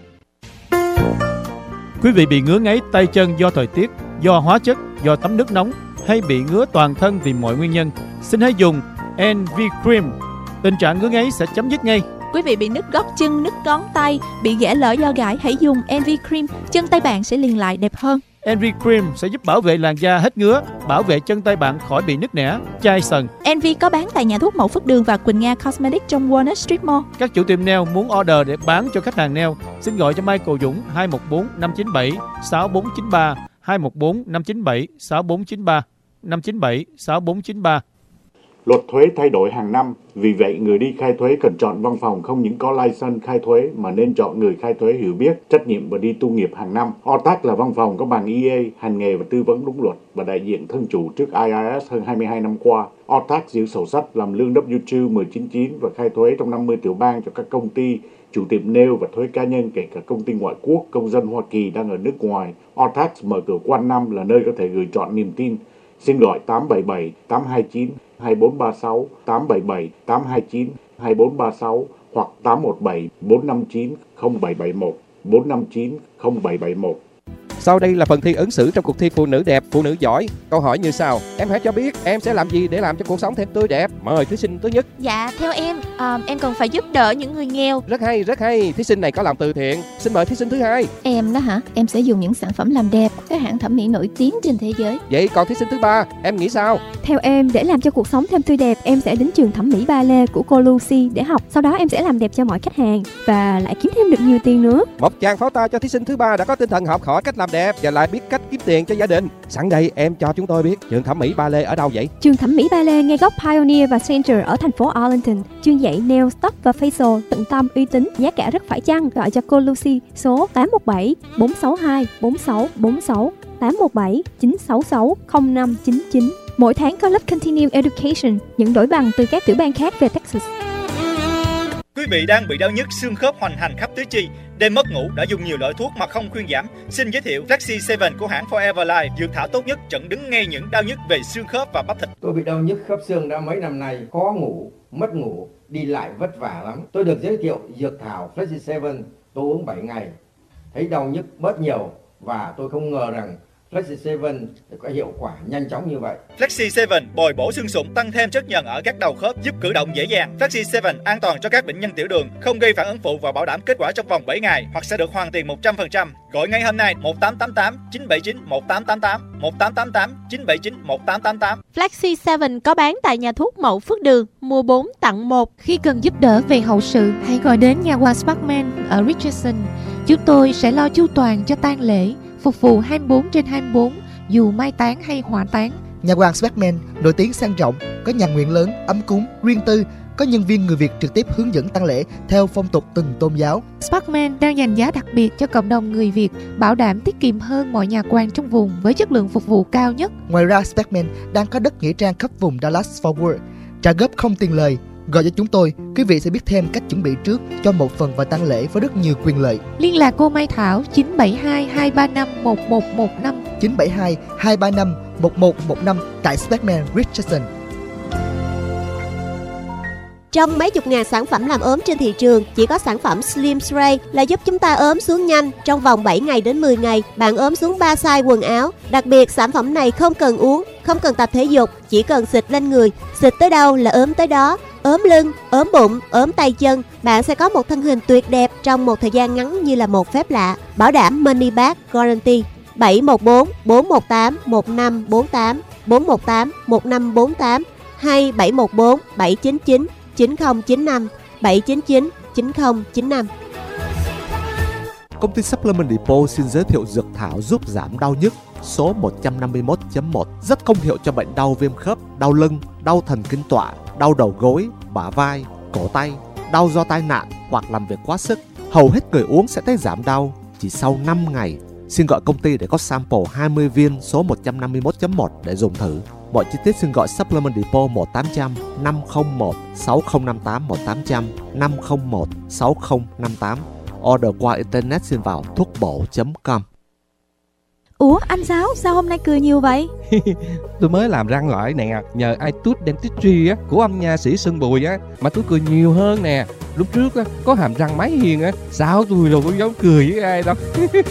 Quý vị bị ngứa ngáy tay chân do thời tiết, do hóa chất, do tắm nước nóng hay bị ngứa toàn thân vì mọi nguyên nhân, xin hãy dùng NV Cream. Tình trạng ngứa ngáy sẽ chấm dứt ngay. Quý vị bị nứt gót chân, nứt ngón tay, bị ghẻ lở do gãi, hãy dùng NV Cream, chân tay bạn sẽ liền lại đẹp hơn. NV Cream sẽ giúp bảo vệ làn da hết ngứa, bảo vệ chân tay bạn khỏi bị nứt nẻ, chai sần. NV có bán tại nhà thuốc Mậu Phước Đường và Quỳnh Nga Cosmetics trong Walnut Street Mall. Các chủ tiệm nail muốn order để bán cho khách hàng nail, xin gọi cho Michael Dũng 214 597 6493, 214 597 6493, 597 6493. Luật thuế thay đổi hàng năm, vì vậy người đi khai thuế cần chọn văn phòng không những có license khai thuế mà nên chọn người khai thuế hiểu biết, trách nhiệm và đi tu nghiệp hàng năm. Ortax là văn phòng có bằng EA, hành nghề và tư vấn đúng luật và đại diện thân chủ trước IRS hơn 22 năm qua. Ortax giữ sổ sách, làm lương W2 1099 và khai thuế trong 50 tiểu bang cho các công ty, chủ tiệm nail và thuế cá nhân kể cả công ty ngoại quốc, công dân Hoa Kỳ đang ở nước ngoài. Ortax mở cửa quanh năm là nơi có thể gửi chọn niềm tin. Xin gọi 877 829 2436, 877 829 2436 hoặc 817 459 0771, 459 0771. Sau đây là phần thi ứng xử trong cuộc thi Phụ nữ đẹp, Phụ nữ giỏi. Câu hỏi như sau: em hãy cho biết em sẽ làm gì để làm cho cuộc sống thêm tươi đẹp. Mời thí sinh thứ nhất. Dạ, theo em cần phải giúp đỡ những người nghèo. Rất hay, rất hay. Thí sinh này có làm từ thiện. Xin mời thí sinh thứ hai. Em đó hả? Em sẽ dùng những sản phẩm làm đẹp các hãng thẩm mỹ nổi tiếng trên thế giới. Vậy còn thí sinh thứ ba, em nghĩ sao? Theo em, để làm cho cuộc sống thêm tươi đẹp, em sẽ đến trường thẩm mỹ ballet của cô Lucy để học. Sau đó em sẽ làm đẹp cho mọi khách hàng và lại kiếm thêm được nhiều tiền nữa. Một tràng pháo tay cho thí sinh thứ ba đã có tinh thần học hỏi cách làm đẹp và lại biết cách kiếm tiền cho gia đình. Sẵn đây em cho chúng tôi biết trường thẩm mỹ ballet ở đâu vậy? Trường thẩm mỹ ballet ngay góc Pioneer và Center ở thành phố Arlington. Chuyên dạy nail, tóc và facial tận tâm, uy tín, giá cả rất phải chăng. Gọi cho cô Lucy số 817 462 4646, 817 966 0599. Mỗi tháng có lớp Continuing Education, nhận đổi bằng từ các tiểu bang khác về Texas. Quý vị đang bị đau nhức xương khớp hoành hành khắp tứ chi, đêm mất ngủ, đã dùng nhiều loại thuốc mà không khuyên giảm. Xin giới thiệu Flexi 7 của hãng Forever Life, dược thảo tốt nhất chặn đứng ngay những đau nhức về xương khớp và bắp thịt. Tôi bị đau nhức khớp xương đã mấy năm nay, khó ngủ, mất ngủ, đi lại vất vả lắm. Tôi được giới thiệu dược thảo Flexi 7, tôi uống 7 ngày, thấy đau nhức bớt nhiều và tôi không ngờ rằng Flexi 7 có hiệu quả nhanh chóng như vậy. Flexi 7 bồi bổ xương sụn, tăng thêm chất nhờn ở các đầu khớp, giúp cử động dễ dàng. Flexi 7 an toàn cho các bệnh nhân tiểu đường, không gây phản ứng phụ và bảo đảm kết quả trong vòng 7 ngày hoặc sẽ được hoàn tiền 100%. Gọi ngay hôm nay 1888 979 1888, 1888 979 1888. Flexi 7 có bán tại nhà thuốc Mậu Phước Đường, mua 4 tặng 1. Khi cần giúp đỡ về hậu sự, hãy gọi đến nhà hoa Sparkman ở Richardson. Chúng tôi sẽ lo chu toàn cho tang lễ, phục vụ 24/24 dù mai táng hay hỏa táng. Nhà hàng Sparkman nổi tiếng sang trọng, có nhà nguyện lớn, ấm cúng, riêng tư, có nhân viên người Việt trực tiếp hướng dẫn tang lễ theo phong tục từng tôn giáo. Sparkman đang dành giá đặc biệt cho cộng đồng người Việt, bảo đảm tiết kiệm hơn mọi nhà quan trong vùng với chất lượng phục vụ cao nhất. Ngoài ra, Sparkman đang có đất nghĩa trang khắp vùng Dallas-Fort Worth, trả góp không tiền lời. Gọi cho chúng tôi, quý vị sẽ biết thêm cách chuẩn bị trước cho một phần vào tang lễ với rất nhiều quyền lợi. Liên lạc cô Mai Thảo 972 235 1115, 972 235 1115 tại Sparkman Richardson. Trong mấy chục ngàn sản phẩm làm ốm trên thị trường, chỉ có sản phẩm Slim Spray là giúp chúng ta ốm xuống nhanh trong vòng 7 ngày đến 10 ngày. Bạn ốm xuống 3 size quần áo. Đặc biệt, sản phẩm này không cần uống, không cần tập thể dục, chỉ cần xịt lên người. Xịt tới đâu là ốm tới đó. ốm lưng, ốm bụng, ốm tay chân, bạn sẽ có một thân hình tuyệt đẹp trong một thời gian ngắn như là một phép lạ. Bảo đảm Money Back Guarantee. 714 418 1548 418 1548 hay 714 799 9095 799 9095. Công ty Supplement Depot xin giới thiệu dược thảo giúp giảm đau nhức số 151.1, rất công hiệu cho bệnh đau viêm khớp, đau lưng, đau thần kinh tọa, đau đầu gối, bả vai, cổ tay, đau do tai nạn hoặc làm việc quá sức. Hầu hết người uống sẽ thấy giảm đau chỉ sau 5 ngày. Xin gọi công ty để có sample 20 viên số 151.1 để dùng thử. Mọi chi tiết xin gọi Supplement Depot 1800 501 6058 1800 501 6058. Order qua internet xin vào thuocbổ.com. Ủa anh Sáu, sao hôm nay cười nhiều vậy? Tôi mới làm răng lại nè, nhờ iTooth Dentistry á, của ông nha sĩ Sơn Bùi á, mà tôi cười nhiều hơn nè. Lúc trước á, có hàm răng máy hiền á, sao tôi đâu có dám cười với ai đâu.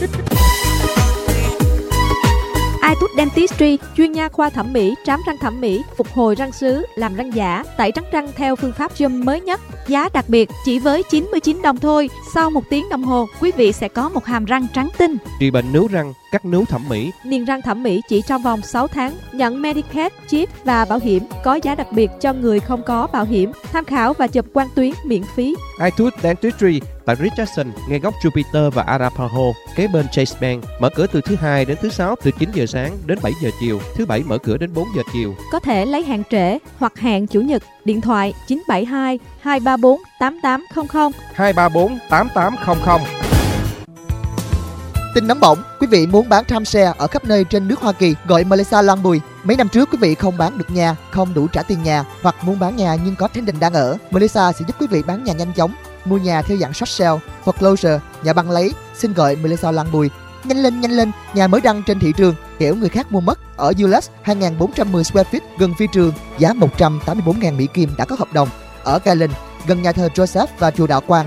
iTooth Dentistry, chuyên nha khoa thẩm mỹ, trám răng thẩm mỹ, phục hồi răng sứ, làm răng giả, tẩy trắng răng theo phương pháp Zoom mới nhất. Giá đặc biệt chỉ với 99 đồng thôi. Sau 1 tiếng đồng hồ, quý vị sẽ có một hàm răng trắng tinh. Trị bệnh nướu răng, cắt nướu thẩm mỹ. Niềng răng thẩm mỹ chỉ trong vòng 6 tháng. Nhận Medicaid, chip và bảo hiểm. Có giá đặc biệt cho người không có bảo hiểm. Tham khảo và chụp quang tuyến miễn phí. iTooth Dentistry tại Richardson, ngay góc Jupiter và Arapahoe, kế bên Chase Bank. Mở cửa từ thứ Hai đến thứ Sáu từ 9 giờ sáng đến 7 giờ chiều. Thứ Bảy mở cửa đến 4 giờ chiều. Có thể lấy hẹn trễ hoặc hẹn Chủ nhật. Điện thoại 972 234 8800 234 8800. Tin nóng bỏng, quý vị muốn bán timeshare ở khắp nơi trên nước Hoa Kỳ, gọi Melissa Loan Bùi. Mấy năm trước quý vị không bán được nhà, không đủ trả tiền nhà hoặc muốn bán nhà nhưng có tenant đang ở, Melissa sẽ giúp quý vị bán nhà nhanh chóng. Mua nhà theo dạng short sale, foreclosure, nhà băng lấy, xin gọi Melissa Loan Bùi. Nhanh lên, nhà mới đăng trên thị trường, kẻo người khác mua mất. Ở Ulas 2410 square feet gần phi trường, giá 184.000 Mỹ Kim đã có hợp đồng. Ở Galen, gần nhà thờ Joseph và chùa Đạo Quang,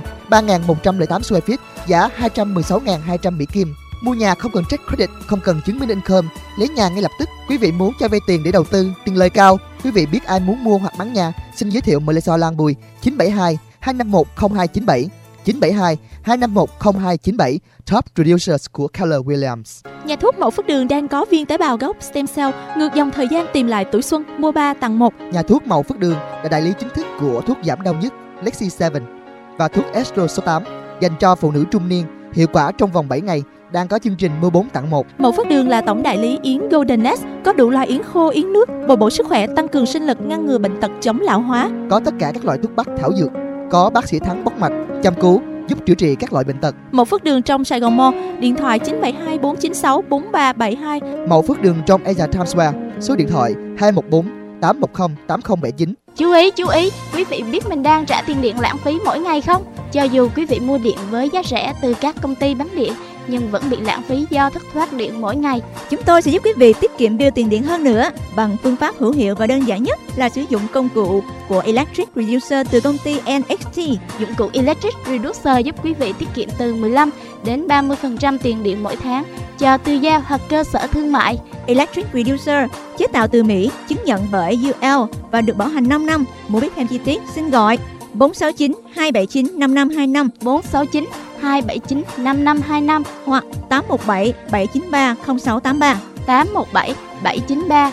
3.108 square feet, giá 216.200 Mỹ Kim. Mua nhà không cần check credit, không cần chứng minh income, lấy nhà ngay lập tức. Quý vị muốn cho vay tiền để đầu tư, tiền lời cao. Quý vị biết ai muốn mua hoặc bán nhà, xin giới thiệu Melissa Loan Bùi 972 251 0297 972 251 0297, top producers của Keller Williams. Nhà thuốc Mậu Phước Đường đang có viên tế bào gốc stem cell, ngược dòng thời gian tìm lại tuổi xuân, mua 3 tặng 1. Nhà thuốc Mậu Phước Đường là đại lý chính thức của thuốc giảm đau nhức Lexi 7 và thuốc Estro số 8 dành cho phụ nữ trung niên, hiệu quả trong vòng 7 ngày. Đang có chương trình mua 4 tặng 1. Mậu Phước Đường là tổng đại lý yến Golden Nest, có đủ loại yến khô, yến nước, bồi bổ sức khỏe, tăng cường sinh lực, ngăn ngừa bệnh tật, chống lão hóa. Có tất cả các loại thuốc bắc thảo dược, có bác sĩ Thắng bóc mạch, chăm cứu, giúp chữa trị các loại bệnh tật. Mậu Phước Đường trong Sài Gòn Mall, điện thoại 972 496 4372. Mậu Phước Đường trong Asia Times Square, số điện thoại 214 810 8079. Chú ý, quý vị biết mình đang trả tiền điện lãng phí mỗi ngày không? Cho dù quý vị mua điện với giá rẻ từ các công ty bán điện, nhưng vẫn bị lãng phí do thất thoát điện mỗi ngày. Chúng tôi sẽ giúp quý vị tiết kiệm bill tiền điện hơn nữa bằng phương pháp hữu hiệu và đơn giản nhất là sử dụng công cụ của Electric Reducer từ công ty NXT. Dụng cụ Electric Reducer giúp quý vị tiết kiệm từ 15 đến 30% tiền điện mỗi tháng cho tư gia hoặc cơ sở thương mại. Electric Reducer chế tạo từ Mỹ, chứng nhận bởi UL và được bảo hành 5 năm. Muốn biết thêm chi tiết xin gọi 469 279 5525 469 279 5525 hoặc 817 793 0683 817 793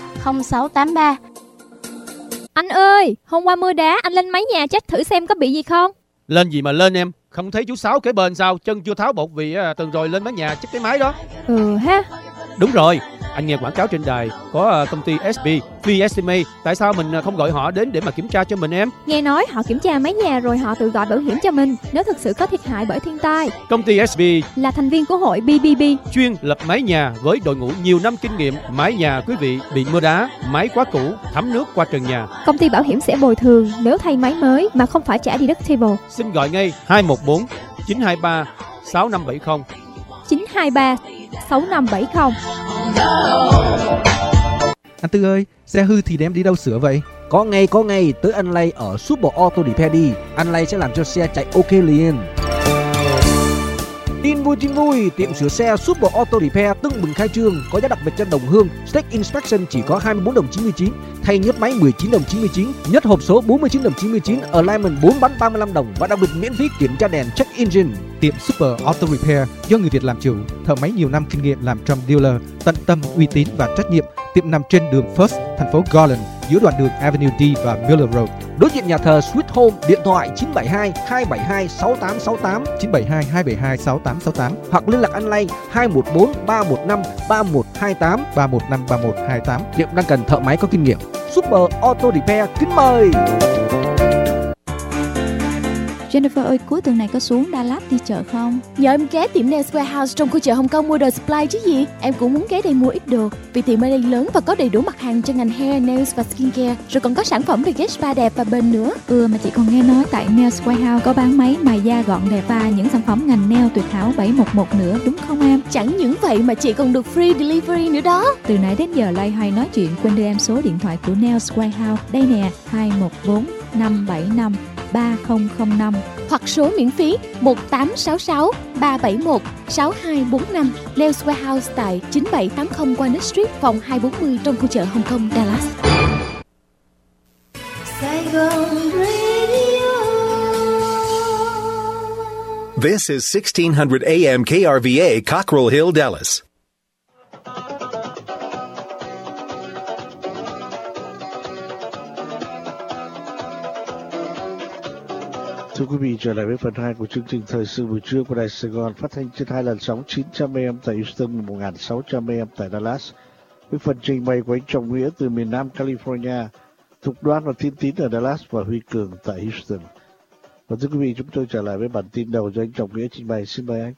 0683. Anh ơi, hôm qua mưa đá, anh lên mái nhà check thử xem có bị gì không? Lên gì mà lên em? Không thấy chú Sáu kế bên sao? Chân chưa tháo bột vì tuần rồi lên mái nhà check cái máy đó. Ha. Đúng rồi, anh nghe quảng cáo trên đài có công ty SB Free Estimate. Tại sao mình không gọi họ đến để mà kiểm tra cho mình em? Nghe nói họ kiểm tra mái nhà rồi họ tự gọi bảo hiểm cho mình nếu thực sự có thiệt hại bởi thiên tai. Công ty SB là thành viên của hội BBB, chuyên lập mái nhà với đội ngũ nhiều năm kinh nghiệm. Mái nhà quý vị bị mưa đá, máy quá cũ, thấm nước qua trần nhà, công ty bảo hiểm sẽ bồi thường nếu thay máy mới mà không phải trả deductible. Xin gọi ngay 214 923 6570 923 6570. Anh Tư ơi, xe hư thì đem đi đâu sửa vậy? Có ngay, tới anh Lay ở Super Auto Repair đi. Anh Lay sẽ làm cho xe chạy ok liền. Tin vui, tiệm sửa xe Super Auto Repair tưng bừng khai trương, có giá đặc biệt cho đồng hương. Steak Inspection chỉ có 24 đồng 99, thay nhớt máy 19 đồng 99, nhất hộp số 49 đồng 99, Alignment 4 bánh 35 đồng và đặc biệt miễn phí kiểm tra đèn check engine. Tiệm Super Auto Repair do người Việt làm chủ, thợ máy nhiều năm kinh nghiệm làm trong dealer, tận tâm, uy tín và trách nhiệm. Tiệm nằm trên đường First, thành phố Garland, giữa đoạn đường Avenue D và Miller Road. Đối diện nhà thờ Sweet Home, điện thoại 972 272 6868, 972 272 6868 hoặc liên lạc online 214 315 3128, 315 3128. Tiệm đang cần thợ máy có kinh nghiệm. Super Auto Repair kính mời. Jennifer ơi, cuối tuần này có xuống Dallas đi chợ không? Nhờ em ghé tiệm Nails Warehouse trong khu chợ Hồng Kông mua đồ supply chứ gì. Em cũng muốn ghé đây mua ít đồ, vì tiệm ở đây lớn và có đầy đủ mặt hàng cho ngành hair, nails và skincare. Rồi còn có sản phẩm về ghét spa đẹp và bền nữa. Mà chị còn nghe nói tại Nails Warehouse có bán máy mài da gọn đẹp và những sản phẩm ngành nail tuyệt hảo 711 nữa, đúng không em? Chẳng những vậy mà chị còn được free delivery nữa đó. Từ nãy đến giờ loay hoay nói chuyện, quên đưa em số điện thoại của Nails Warehouse. Đây nè, 214 575 3005 hoặc số miễn phí 1866 371 6245. Nails Warehouse tại 9780 Walnut Street, phòng 240 trong khu chợ Hồng Kông, Dallas. This is 1600 AM KRVA, Cockrell Hill, Dallas. Thưa quý vị, trở lại với phần 2 của chương trình Thời sự buổi trưa của Đài Sài Gòn, phát thanh trên 2 làn sóng 900 AM tại Houston và 1600 AM tại Dallas. Với phần trình bày của anh Trọng Nghĩa từ miền Nam California, Thục Đoan và Thiên Tín ở Dallas và Huy Cường tại Houston. Và thưa quý vị, chúng tôi trở lại với bản tin đầu do anh Trọng Nghĩa trình bày. Xin mời anh.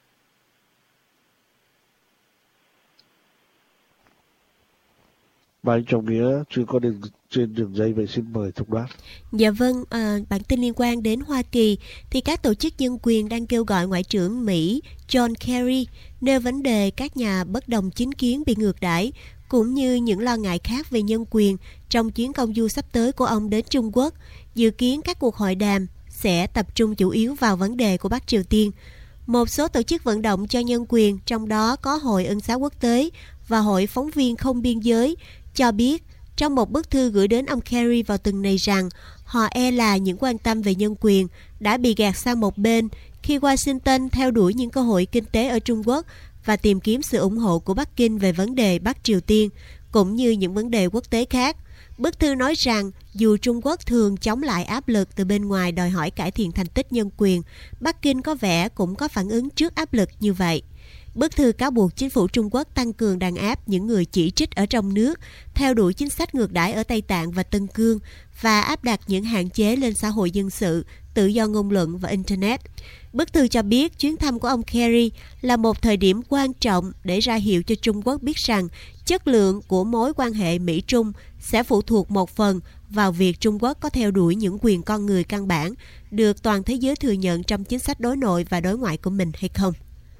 Và anh Trọng Nghĩa chưa có trên đường dây, vậy xin mời Thục Đoan. Dạ vâng, bản tin liên quan đến Hoa Kỳ thì các tổ chức nhân quyền đang kêu gọi Ngoại trưởng Mỹ John Kerry nêu vấn đề các nhà bất đồng chính kiến bị ngược đãi cũng như những lo ngại khác về nhân quyền trong chuyến công du sắp tới của ông đến Trung Quốc. Dự kiến các cuộc hội đàm sẽ tập trung chủ yếu vào vấn đề của Bắc Triều Tiên. Một số tổ chức vận động cho nhân quyền, trong đó có Hội Ân xá Quốc tế và Hội Phóng viên Không biên giới, cho biết trong một bức thư gửi đến ông Kerry vào tuần này rằng họ e là những quan tâm về nhân quyền đã bị gạt sang một bên khi Washington theo đuổi những cơ hội kinh tế ở Trung Quốc và tìm kiếm sự ủng hộ của Bắc Kinh về vấn đề Bắc Triều Tiên, cũng như những vấn đề quốc tế khác. Bức thư nói rằng dù Trung Quốc thường chống lại áp lực từ bên ngoài đòi hỏi cải thiện thành tích nhân quyền, Bắc Kinh có vẻ cũng có phản ứng trước áp lực như vậy. Bức thư cáo buộc chính phủ Trung Quốc tăng cường đàn áp những người chỉ trích ở trong nước, theo đuổi chính sách ngược đãi ở Tây Tạng và Tân Cương và áp đặt những hạn chế lên xã hội dân sự, tự do ngôn luận và Internet. Bức thư cho biết chuyến thăm của ông Kerry là một thời điểm quan trọng để ra hiệu cho Trung Quốc biết rằng chất lượng của mối quan hệ Mỹ-Trung sẽ phụ thuộc một phần vào việc Trung Quốc có theo đuổi những quyền con người căn bản được toàn thế giới thừa nhận trong chính sách đối nội và đối ngoại của mình hay không.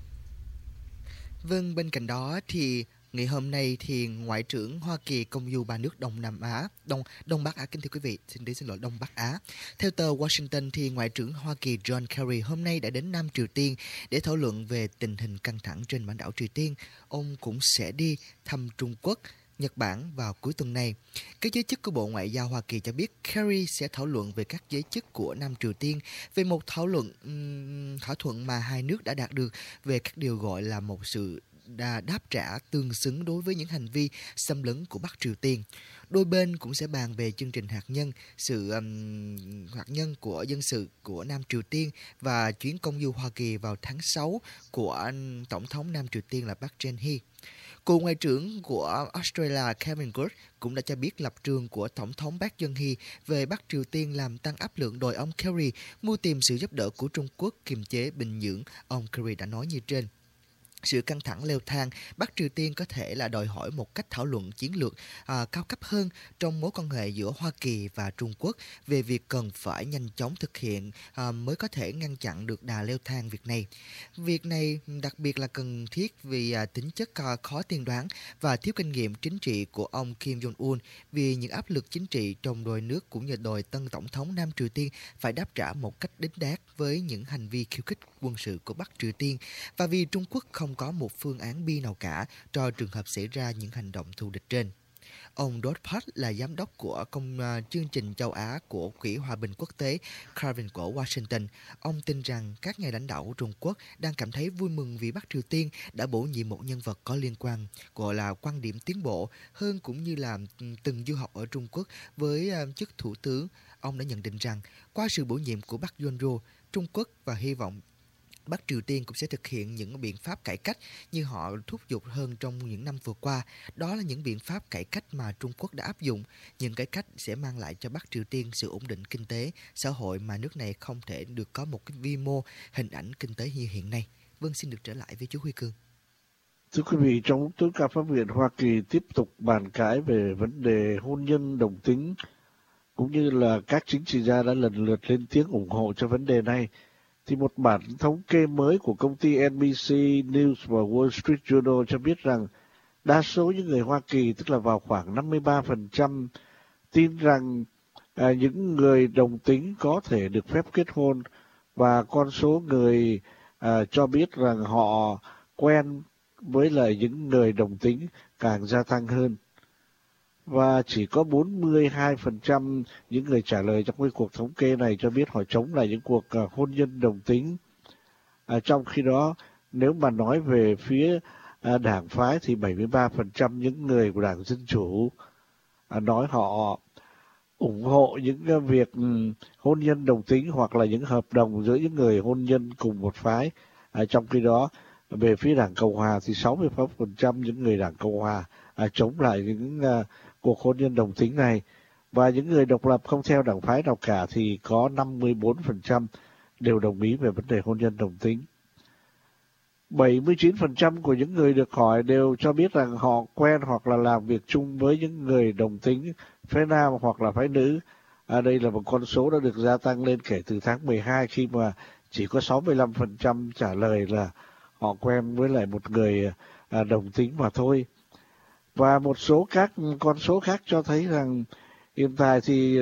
Vâng, bên cạnh đó thì ngày hôm nay thì Ngoại trưởng Hoa Kỳ công du ba nước Đông Bắc Á, kính thưa quý vị, xin lỗi Đông Bắc Á. Theo tờ Washington thì Ngoại trưởng Hoa Kỳ John Kerry hôm nay đã đến Nam Triều Tiên để thảo luận về tình hình căng thẳng trên bán đảo Triều Tiên. Ông cũng sẽ đi thăm Trung Quốc, Nhật Bản vào cuối tuần này. Các giới chức của Bộ Ngoại giao Hoa Kỳ cho biết Kerry sẽ thảo luận về các giới chức của Nam Triều Tiên về một thỏa thuận mà hai nước đã đạt được về các điều gọi là một sự đáp trả tương xứng đối với những hành vi xâm lấn của Bắc Triều Tiên. Đôi bên cũng sẽ bàn về chương trình hạt nhân của dân sự của Nam Triều Tiên và chuyến công du Hoa Kỳ vào tháng 6 của Tổng thống Nam Triều Tiên là Park Geun-hye. Cựu Ngoại trưởng của Australia Kevin Rudd cũng đã cho biết lập trường của Tổng thống Park Geun-hye về Bắc Triều Tiên làm tăng áp lực đòi ông Kerry mưu tìm sự giúp đỡ của Trung Quốc kiềm chế Bình Nhưỡng. Ông Kerry đã nói như trên. sự căng thẳng leo thang, Bắc Triều Tiên có thể là đòi hỏi một cách thảo luận chiến lược cao cấp hơn trong mối quan hệ giữa Hoa Kỳ và Trung Quốc về việc cần phải nhanh chóng thực hiện mới có thể ngăn chặn được đà leo thang việc này. Việc này đặc biệt là cần thiết vì tính chất khó tiên đoán và thiếu kinh nghiệm chính trị của ông Kim Jong-un, vì những áp lực chính trị trong đòi nước cũng như đòi tân tổng thống Nam Triều Tiên phải đáp trả một cách đính đát với những hành vi khiêu khích quân sự của Bắc Triều Tiên, và vì Trung Quốc không có một phương án B nào cả cho trường hợp xảy ra những hành động thù địch trên. Ông Dodd Park là giám đốc của chương trình châu Á của Quỹ Hòa bình Quốc tế Carvin của Washington. Ông tin rằng các nhà lãnh đạo của Trung Quốc đang cảm thấy vui mừng vì Bắc Triều Tiên đã bổ nhiệm một nhân vật có liên quan, gọi là quan điểm tiến bộ hơn, cũng như là từng du học ở Trung Quốc với chức thủ tướng. Ông đã nhận định rằng qua sự bổ nhiệm của Park Geun-hye, Trung Quốc và hy vọng Bắc Triều Tiên cũng sẽ thực hiện những biện pháp cải cách như họ thúc giục hơn trong những năm vừa qua. Đó là những biện pháp cải cách mà Trung Quốc đã áp dụng. Những cải cách sẽ mang lại cho Bắc Triều Tiên sự ổn định kinh tế, xã hội mà nước này không thể được có một cái vi mô, hình ảnh kinh tế như hiện nay. Vâng, xin được trở lại với chú Huy Cương. Thưa quý vị, trong lúc tối cao pháp viện Hoa Kỳ tiếp tục bàn cãi về vấn đề hôn nhân đồng tính, cũng như là các chính trị gia đã lần lượt lên tiếng ủng hộ cho vấn đề này, thì một bản thống kê mới của công ty NBC News và Wall Street Journal cho biết rằng đa số những người Hoa Kỳ, tức là vào khoảng 53%, tin rằng những người đồng tính có thể được phép kết hôn, và con số người cho biết rằng họ quen với lại những người đồng tính càng gia tăng hơn. Và chỉ có 42% những người trả lời trong cái cuộc thống kê này cho biết họ chống lại những cuộc hôn nhân đồng tính. Trong khi đó, nếu mà nói về phía đảng phái thì 73% những người của Đảng Dân Chủ nói họ ủng hộ những việc hôn nhân đồng tính hoặc là những hợp đồng giữa những người hôn nhân cùng một phái. Trong khi đó, về phía Đảng Cộng Hòa thì 66% những người Đảng Cộng Hòa chống lại những cuộc hôn nhân đồng tính này, và những người độc lập không theo đảng phái nào cả thì có 54% đều đồng ý về vấn đề hôn nhân đồng tính. 79% của những người được hỏi đều cho biết rằng họ quen hoặc là làm việc chung với những người đồng tính phái nam hoặc là phái nữ. Đây là một con số đã được gia tăng lên kể từ tháng 12, khi mà chỉ có 65% trả lời là họ quen với lại một người đồng tính mà thôi. Và một số các con số khác cho thấy rằng hiện tại thì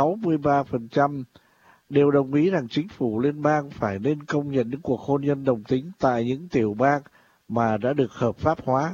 63% đều đồng ý rằng chính phủ liên bang phải nên công nhận những cuộc hôn nhân đồng tính tại những tiểu bang mà đã được hợp pháp hóa.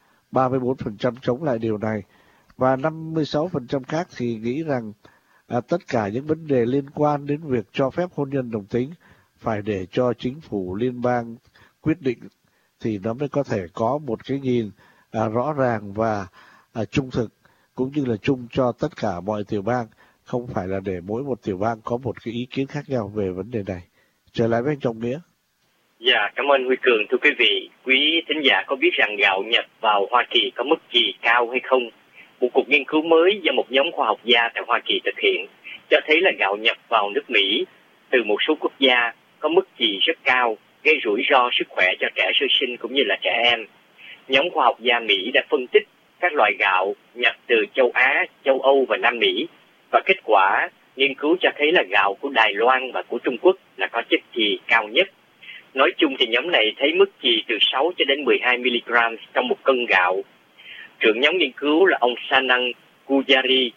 34% chống lại điều này, và 56% khác thì nghĩ rằng tất cả những vấn đề liên quan đến việc cho phép hôn nhân đồng tính phải để cho chính phủ liên bang quyết định thì nó mới có thể có một cái nhìn rõ ràng và trung thực, cũng như là chung cho tất cả mọi tiểu bang, không phải là để mỗi một tiểu bang có một cái ý kiến khác nhau về vấn đề này. Trở lại với anh Trọng Nghĩa. Dạ, cảm ơn Huy Cường. Thưa quý vị, quý thính giả có biết rằng gạo nhập vào Hoa Kỳ có mức chì cao hay không? Một cuộc nghiên cứu mới do một nhóm khoa học gia tại Hoa Kỳ thực hiện cho thấy là gạo nhập vào nước Mỹ từ một số quốc gia có mức chì rất cao, gây rủi ro sức khỏe cho trẻ sơ sinh cũng như là trẻ em. Nhóm khoa học gia Mỹ đã phân tích các loại gạo nhập từ châu Á, châu Âu và Nam Mỹ, và kết quả nghiên cứu cho thấy là gạo của Đài Loan và của Trung Quốc là có chất chì cao nhất. Nói chung thì nhóm này thấy mức chì từ 6 cho đến 12 mg trong một cân gạo. Trưởng nhóm nghiên cứu là ông Sanang Gujari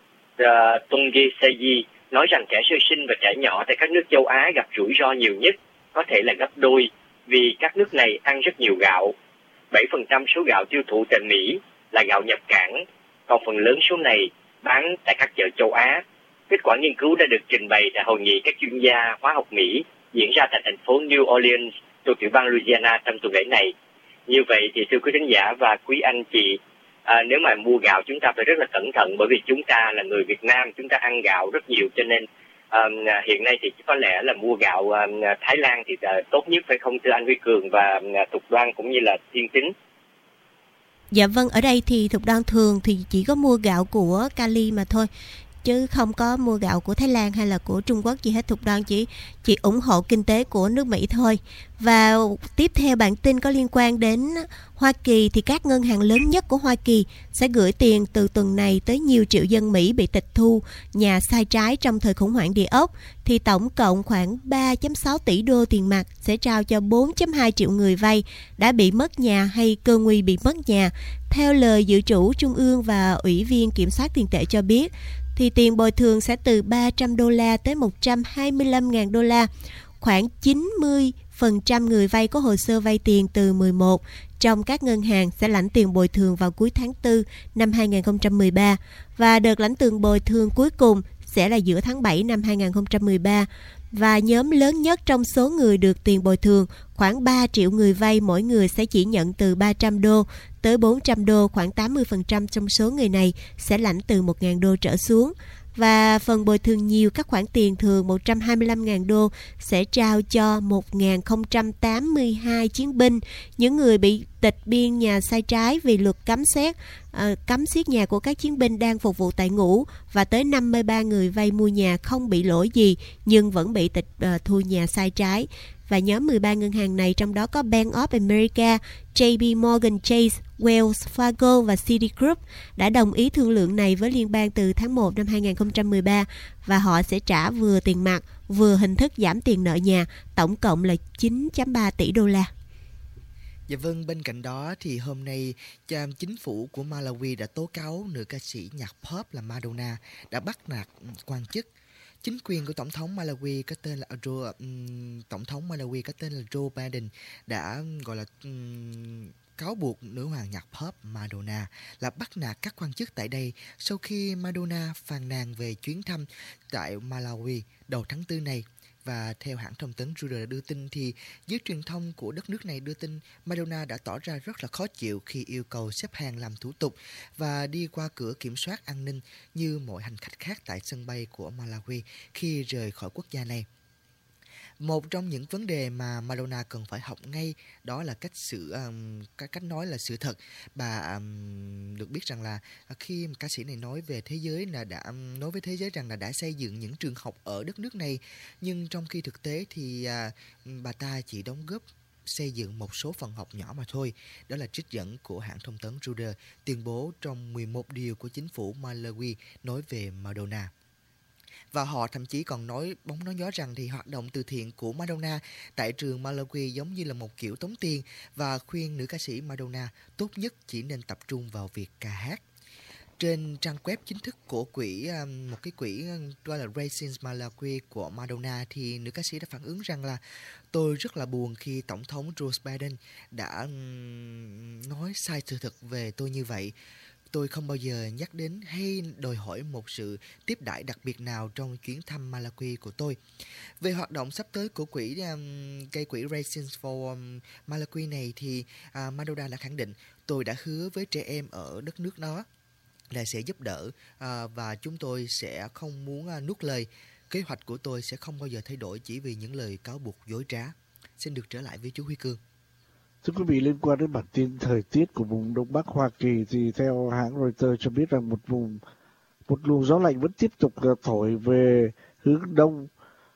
Tonggesayi nói rằng trẻ sơ sinh và trẻ nhỏ tại các nước châu Á gặp rủi ro nhiều nhất, có thể là gấp đôi, vì các nước này ăn rất nhiều gạo. 7% số gạo tiêu thụ tại Mỹ là gạo nhập cảng, còn phần lớn số này bán tại các chợ châu Á. Kết quả nghiên cứu đã được trình bày tại hội nghị các chuyên gia hóa học Mỹ diễn ra tại thành phố New Orleans thuộc tiểu bang Louisiana trong tuần lễ này. Như vậy thì thưa quý khán giả và quý anh chị, nếu mà mua gạo chúng ta phải rất là cẩn thận, bởi vì chúng ta là người Việt Nam, chúng ta ăn gạo rất nhiều, cho nên hiện nay thì có lẽ là mua gạo Thái Lan thì tốt nhất, phải không thưa anh Huy Cường và Thục Đoan cũng như là Thiên Tính? Dạ vâng, ở đây thì Thục Đoan thường thì chỉ có mua gạo của Cali mà thôi. chứ không có mua gạo của Thái Lan hay là của Trung Quốc gì hết. Thục Đoan chỉ ủng hộ kinh tế của nước Mỹ thôi. Và tiếp theo bản tin có liên quan đến Hoa Kỳ thì các ngân hàng lớn nhất của Hoa Kỳ sẽ gửi tiền từ tuần này tới nhiều triệu dân Mỹ bị tịch thu nhà sai trái trong thời khủng hoảng địa ốc. Thì tổng cộng khoảng 3,6 tỷ đô tiền mặt sẽ trao cho 4,2 triệu người vay đã bị mất nhà hay cơ nguy bị mất nhà. Theo lời dự trữ Trung ương và Ủy viên Kiểm soát tiền tệ cho biết, thì tiền bồi thường sẽ từ 300 đô la tới 125.000 đô la. Khoảng 90% người vay có hồ sơ vay tiền từ 11 trong các ngân hàng sẽ lãnh tiền bồi thường vào cuối tháng 4 năm 2013 và đợt lãnh tiền bồi thường cuối cùng sẽ là giữa tháng 7 năm 2013. Và nhóm lớn nhất trong số người được tiền bồi thường, khoảng 3 triệu người vay, mỗi người sẽ chỉ nhận từ 300 đô tới 400 đô, khoảng 80% trong số người này sẽ lãnh từ 1.000 đô trở xuống. Và phần bồi thường nhiều các khoản tiền thường 125.000 đô sẽ trao cho 1.082 chiến binh, những người bị tịch biên nhà sai trái vì luật cấm xiết nhà của các chiến binh đang phục vụ tại ngũ, và tới 53 người vay mua nhà không bị lỗi gì nhưng vẫn bị tịch thu nhà sai trái. Và nhóm 13 ngân hàng này, trong đó có Bank of America, JP Morgan Chase, Wells Fargo và Citigroup đã đồng ý thương lượng này với liên bang từ tháng 1 năm 2013 và họ sẽ trả vừa tiền mặt vừa hình thức giảm tiền nợ nhà, tổng cộng là 9,3 tỷ đô la. Dạ vâng, bên cạnh đó thì hôm nay chính phủ của Malawi đã tố cáo nữ ca sĩ nhạc pop là Madonna đã bắt nạt quan chức. Chính quyền của tổng thống Malawi có tên là Joe Biden đã gọi là cáo buộc nữ hoàng nhạc pop Madonna là bắt nạt các quan chức tại đây sau khi Madonna phàn nàn về chuyến thăm tại Malawi đầu tháng 4 này. Và theo hãng thông tấn Reuters đưa tin thì giới truyền thông của đất nước này đưa tin Madonna đã tỏ ra rất là khó chịu khi yêu cầu xếp hàng làm thủ tục và đi qua cửa kiểm soát an ninh như mọi hành khách khác tại sân bay của Malawi khi rời khỏi quốc gia này. Một trong những vấn đề mà Madonna cần phải học ngay đó là cách nói là sự thật. Bà được biết rằng là khi ca sĩ này nói với thế giới rằng là đã xây dựng những trường học ở đất nước này, nhưng trong khi thực tế thì bà ta chỉ đóng góp xây dựng một số phần học nhỏ mà thôi. Đó là trích dẫn của hãng thông tấn Reuters tuyên bố trong 11 điều của chính phủ Malawi nói về Madonna. Và họ thậm chí còn nói gió rằng thì hoạt động từ thiện của Madonna tại trường Malawi giống như là một kiểu tống tiền và khuyên nữ ca sĩ Madonna tốt nhất chỉ nên tập trung vào việc ca hát. Trên trang web chính thức của một cái quỹ gọi là Raising Malawi của Madonna thì nữ ca sĩ đã phản ứng rằng là tôi rất là buồn khi Tổng thống Joe Biden đã nói sai sự thật về tôi như vậy. Tôi không bao giờ nhắc đến hay đòi hỏi một sự tiếp đãi đặc biệt nào trong chuyến thăm Malawi của tôi. Về hoạt động sắp tới của quỹ Raising for Malawi này thì Madonna đã khẳng định tôi đã hứa với trẻ em ở đất nước đó là sẽ giúp đỡ và chúng tôi sẽ không muốn nuốt lời. Kế hoạch của tôi sẽ không bao giờ thay đổi chỉ vì những lời cáo buộc dối trá. Xin được trở lại với chú Huy Cương. Thưa quý vị, liên quan đến bản tin thời tiết của vùng Đông Bắc Hoa Kỳ thì theo hãng Reuters cho biết rằng một luồng gió lạnh vẫn tiếp tục thổi về hướng đông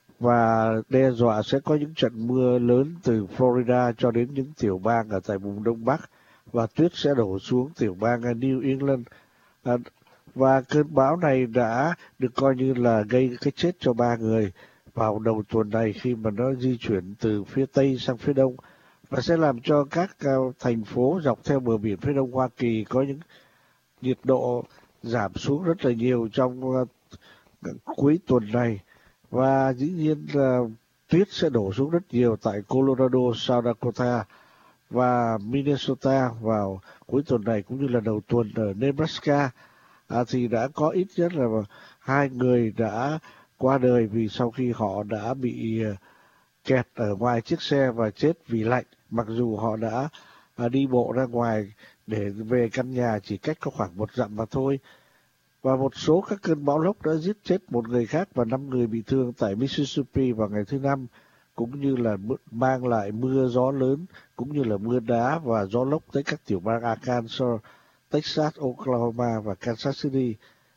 và đe dọa sẽ có những trận mưa lớn từ Florida cho đến những tiểu bang ở tại vùng Đông Bắc, và tuyết sẽ đổ xuống tiểu bang New England. Và cơn bão này đã được coi như là gây cái chết cho 3 người vào đầu tuần này khi mà nó di chuyển từ phía Tây sang phía Đông, và sẽ làm cho các thành phố dọc theo bờ biển phía Đông Hoa Kỳ có những nhiệt độ giảm xuống rất là nhiều trong cuối tuần này. Và dĩ nhiên là tuyết sẽ đổ xuống rất nhiều tại Colorado, South Dakota và Minnesota vào cuối tuần này, cũng như là đầu tuần ở Nebraska. Thì đã có ít nhất là 2 người đã qua đời vì sau khi họ đã bị kẹt ở ngoài chiếc xe và chết vì lạnh, mặc dù họ đã đi bộ ra ngoài để về căn nhà chỉ cách có khoảng 1 dặm mà thôi. Và một số các cơn bão lốc đã giết chết 1 người khác và 5 người bị thương tại Mississippi vào ngày thứ Năm, cũng như là mang lại mưa gió lớn cũng như là mưa đá và gió lốc tới các tiểu bang Arkansas, Texas, Oklahoma và Kansas City.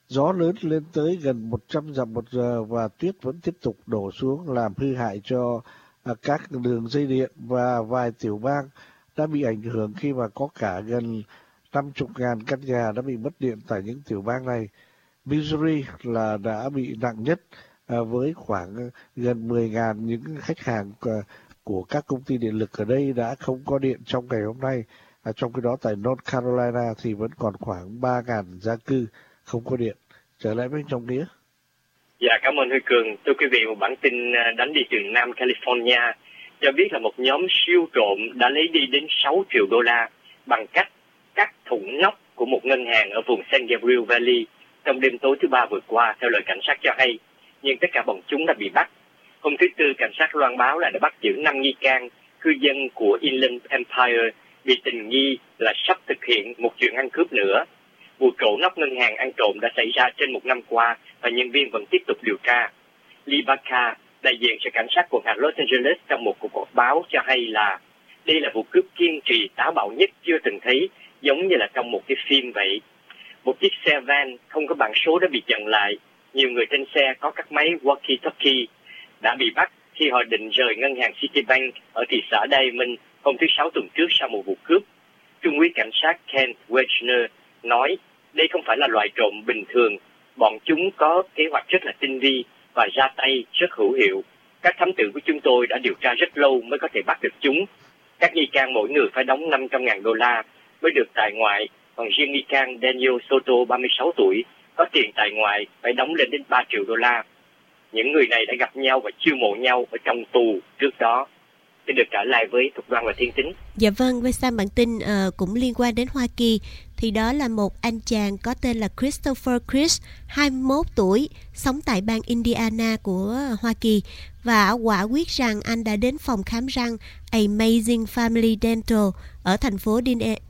Gió lớn lên tới gần 100 dặm một giờ và tuyết vẫn tiếp tục đổ xuống làm hư hại cho các đường dây điện, và vài tiểu bang đã bị ảnh hưởng khi mà có cả gần 50.000 căn nhà đã bị mất điện tại những tiểu bang này. Missouri là đã bị nặng nhất với khoảng gần 10.000 những khách hàng của các công ty điện lực ở đây đã không có điện trong ngày hôm nay. Trong khi đó tại North Carolina thì vẫn còn khoảng 3.000 gia cư không có điện. Trở lại với Trọng Nghĩa. Dạ, cảm ơn Huy Cường. Thưa quý vị, một bản tin đánh đi từ Nam California cho biết là một nhóm siêu trộm đã lấy đi đến 6 triệu đô la bằng cách cắt thủng nóc của một ngân hàng ở vùng San Gabriel Valley trong đêm tối thứ Ba vừa qua, theo lời cảnh sát cho hay. Nhưng tất cả bọn chúng đã bị bắt. Hôm thứ Tư, cảnh sát loan báo là đã bắt giữ 5 nghi can, cư dân của Inland Empire, bị tình nghi là sắp thực hiện một chuyện ăn cướp nữa. Vụ trộm nóc ngân hàng ăn trộm đã xảy ra trên một năm qua và nhân viên vẫn tiếp tục điều tra. Lee Baca, đại diện cho cảnh sát quận hạt Los Angeles, trong một cuộc họp báo cho hay là đây là vụ cướp kiên trì táo bạo nhất chưa từng thấy, giống như là trong một cái phim vậy. Một chiếc xe van không có bảng số đã bị chặn lại. Nhiều người trên xe có các máy walkie-talkie đã bị bắt khi họ định rời ngân hàng Citibank ở thị xã Diamond hôm thứ Sáu tuần trước sau một vụ cướp. Trung úy cảnh sát Ken Wechner nói đây không phải là loại trộm bình thường. Bọn chúng có kế hoạch rất là tinh vi và ra tay rất hữu hiệu. Các thám tử của chúng tôi đã điều tra rất lâu mới có thể bắt được chúng. Các nghi can mỗi người phải đóng 500.000 đô la mới được tại ngoại. Còn riêng nghi can Daniel Soto, 36 tuổi, có tiền tại ngoại phải đóng lên đến 3 triệu đô la. Những người này đã gặp nhau và chiêu mộ nhau ở trong tù trước đó. Xin được trả lại với Thục Đoan và Thiên Tính. Dạ vâng, với sang bản tin cũng liên quan đến Hoa Kỳ, thì đó là một anh chàng có tên là Christopher Chris, 21 tuổi, sống tại bang Indiana của Hoa Kỳ, và quả quyết rằng anh đã đến phòng khám răng Amazing Family Dental ở thành phố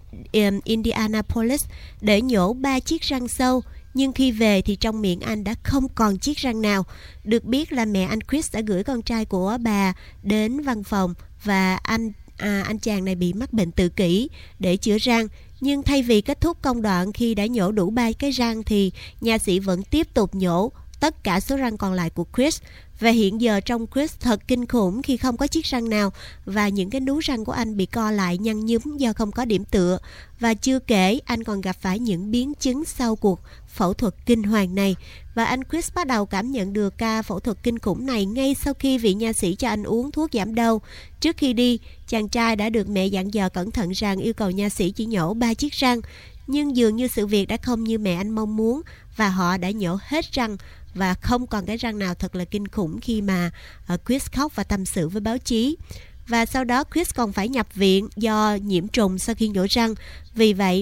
Indianapolis để nhổ 3 chiếc răng sâu. Nhưng khi về thì trong miệng anh đã không còn chiếc răng nào. Được biết là mẹ anh Chris đã gửi con trai của bà đến văn phòng và anh chàng này bị mắc bệnh tự kỷ để chữa răng. Nhưng thay vì kết thúc công đoạn khi đã nhổ đủ 3 cái răng thì nha sĩ vẫn tiếp tục nhổ tất cả số răng còn lại của Chris. Và hiện giờ trông Chris thật kinh khủng khi không có chiếc răng nào và những cái nú răng của anh bị co lại nhăn nhúm do không có điểm tựa. Và chưa kể anh còn gặp phải những biến chứng sau cuộc phẫu thuật kinh hoàng này. Và anh Chris bắt đầu cảm nhận được ca phẫu thuật kinh khủng này ngay sau khi vị nha sĩ cho anh uống thuốc giảm đau. Trước khi đi, chàng trai đã được mẹ dặn dò cẩn thận rằng yêu cầu nha sĩ chỉ nhổ 3 chiếc răng. Nhưng dường như sự việc đã không như mẹ anh mong muốn và họ đã nhổ hết răng và không còn cái răng nào. Thật là kinh khủng khi mà Chris khóc và tâm sự với báo chí. Và sau đó Chris còn phải nhập viện do nhiễm trùng sau khi nhổ răng. Vì vậy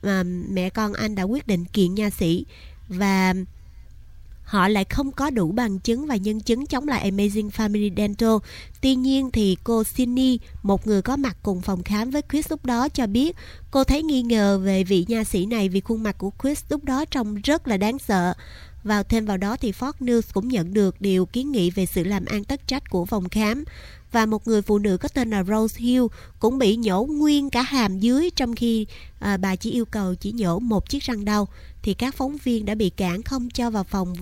mẹ con anh đã quyết định kiện nha sĩ và họ lại không có đủ bằng chứng và nhân chứng chống lại Amazing Family Dental. Tuy nhiên thì cô Cindy, một người có mặt cùng phòng khám với Chris lúc đó, cho biết cô thấy nghi ngờ về vị nha sĩ này vì khuôn mặt của Chris lúc đó trông rất là đáng sợ. Thêm vào đó thì Fox News cũng nhận được điều kiến nghị về sự làm ăn tất trách của phòng khám. Và một người phụ nữ có tên là Rose Hill cũng bị nhổ nguyên cả hàm dưới, trong khi bà chỉ yêu cầu chỉ nhổ 1 chiếc răng đầu. Thì các phóng viên đã bị cản không cho